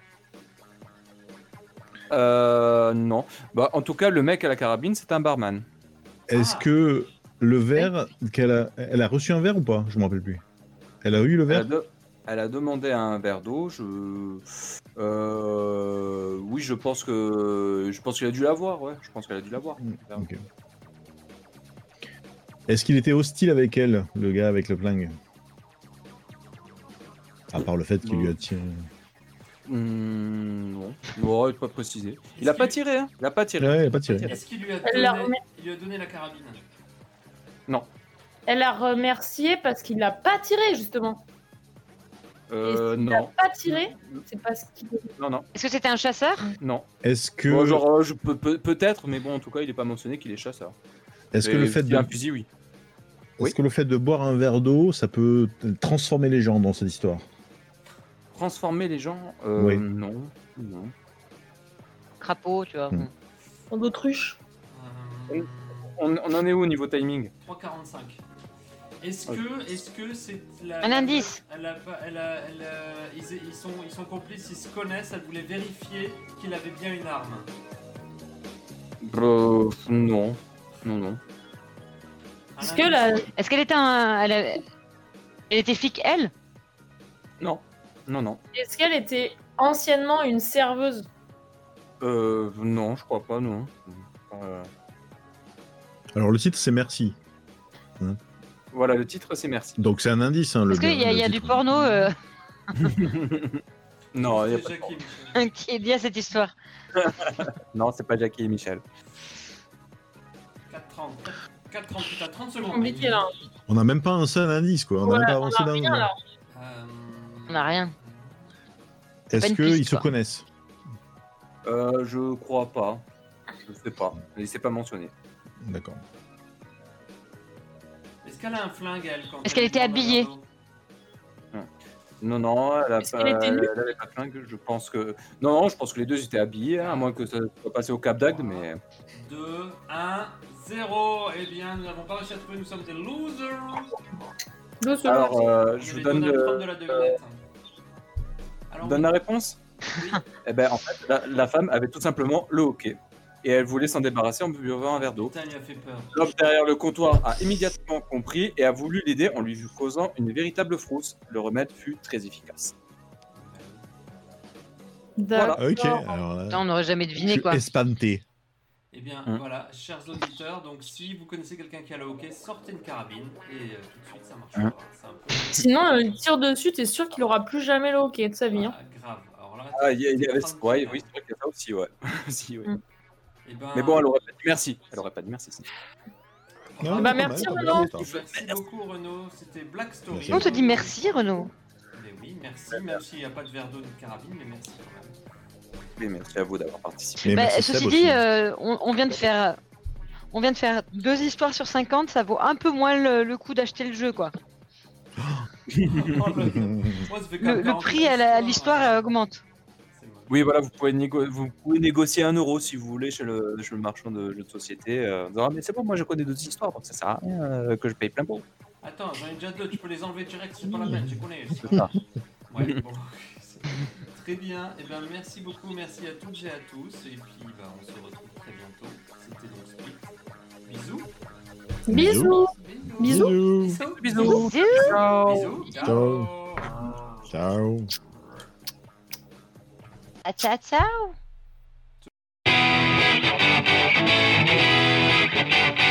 Euh, non. Bah, en tout cas, le mec à la carabine, c'est un barman. Est-ce Ah. que le verre qu'elle a, elle a reçu un verre ou pas? Je me rappelle plus. Elle a eu le Elle a, verre? de- elle a demandé un verre d'eau. Je... Euh... Oui, je pense que je pense qu'elle a dû l'avoir. Ouais, je pense qu'elle a dû l'avoir. Ok. Est-ce qu'il était hostile avec elle, le gars avec le flingue? À part le fait qu'il lui a tiré. Hmm, non, non, il n'est pas précisé. Il a pas tiré, hein. Il a pas tiré. Ouais, il a pas tiré. Est-ce qu'il lui a Elle l'a donné, remis. il lui a donné la carabine? Non. Elle a remercié parce qu'il a pas tiré justement. Euh, Et s'il a non, pas tiré, c'est parce qu'il. non, non, Est-ce que c'était un chasseur? non. Est-ce que, Bon, genre, euh, je peux peut- peut-être, mais bon, en tout cas, il n'est pas mentionné qu'il est chasseur. est-ce que Et le fait s'il de, a un fusil, oui. est-ce Oui. que le fait de boire un verre d'eau, ça peut transformer les gens dans cette histoire? Transformer les gens, euh, Oui. non, non. Crapaud, tu vois. Hmm. En d'autruche. Euh, On, on en est où au niveau timing? trois quarante-cinq. Est-ce que, est-ce que c'est la... Un la indice. meuf, Elle a pas, elle a, elle a- ils, ils sont, ils sont complices, ils se connaissent. Elle voulait vérifier qu'il avait bien une arme. Euh, non, non, non. Un Est-ce que indice. la. Est-ce qu'elle était un. Elle, avait- elle était flic, elle? Non, non, non. Est-ce qu'elle était anciennement une serveuse? Euh, non, je crois pas, non. Euh, Alors le titre c'est Merci. voilà, le titre, c'est merci. Donc c'est un indice. Hein, le Est-ce qu'il y a, le il y a du titre. porno euh, Non, il y a C'est pas... Jackie et Michel. qui est lié à cette histoire? non, c'est pas Jackie et Michel. quatre trente. quatre trente, putain, trente secondes. Compliqué là. On n'a même pas un seul indice quoi. On n'a Ouais, même pas on avancé a d'un rien moment. là. Euh, On n'a rien. pas Est-ce une qu'ils piste, se quoi. connaissent? Euh, je crois pas. Je sais pas. Mais c'est pas mentionné. D'accord. Est-ce qu'elle a un flingue, elle quand Est-ce elle qu'elle était demande un habillée? verre d'eau? Non, non, elle a Est-ce pas, qu'elle était nue elle avait pas de flingue. Je pense que. Non, non, je pense que les deux étaient habillés, hein, à moins que ça soit passé au Cap d'Agde, mais. deux, un, zéro. Eh bien, nous n'avons pas réussi à trouver, nous sommes des losers. Doucement. Alors, euh, On je est vous les donne, Donald le- Trump de la devinette. Alors, donne la réponse. oui. Eh ben, en fait, la, la femme avait tout simplement le hockey. Et elle voulait s'en débarrasser en buvant un verre d'eau. Putain, il a fait peur. L'homme derrière le comptoir a immédiatement compris et a voulu l'aider en lui causant une véritable frousse. Le remède fut très efficace. D'accord. Ok. Alors là, Ça, on n'aurait jamais je deviné suis quoi. espanté. Eh bien, Hum. voilà, chers auditeurs, donc si vous connaissez quelqu'un qui a le hockey, sortez une carabine et euh, tout de suite ça marche Hum. pas. C'est un peu... Sinon, euh, il tire dessus, t'es sûr qu'il aura plus jamais le hockey de sa vie. hein. Ah, grave. Alors là, Ah, il y, a- il y t'es avait en train de ouais, dire, oui, c'est vrai qu'il y a ça aussi, ouais. Si, ouais. Mm. eh ben, Mais bon, elle aurait pas dit merci. Elle aurait pas dit merci. si. Non, Ah, bah, pas merci, mal, pas mal, Renaud. c'est ça. Merci beaucoup Renaud, c'était Black Story. Merci. On te dit merci, Renaud. Mais oui, merci, même s'il n'y a pas de verre d'eau de carabine, mais merci quand même. Oui, merci à vous d'avoir participé. Mais Bah, merci, ceci Seb, dit, aussi. euh, on, on vient de faire. On vient de faire deux histoires sur cinquante, ça vaut un peu moins le, le coup d'acheter le jeu, quoi. Oh, le... Moi, ça fait quand Le, même le quarante prix à la- à histoires, l'histoire hein. euh, augmente. C'est moche. Oui, voilà, vous pouvez, négo- vous pouvez négocier un euro si vous voulez chez le, chez le marchand de jeux de société. Euh, en disant, ah, mais c'est bon, moi je connais d'autres histoires, donc ça sert à rien euh, que je paye plein pot. Attends, j'en ai déjà deux, tu peux les enlever direct, c'est pas la peine, je connais. C'est ça. Ouais, bon. Très bien, et ben merci beaucoup, merci à toutes et à tous, et puis ben, on se retrouve très bientôt. C'était donc Split. Bisous. Bisous. Bisous. Bisous. Bisous. Bisous. Ciao. Bisous. Ciao. Ciao. Ah, ciao, ciao.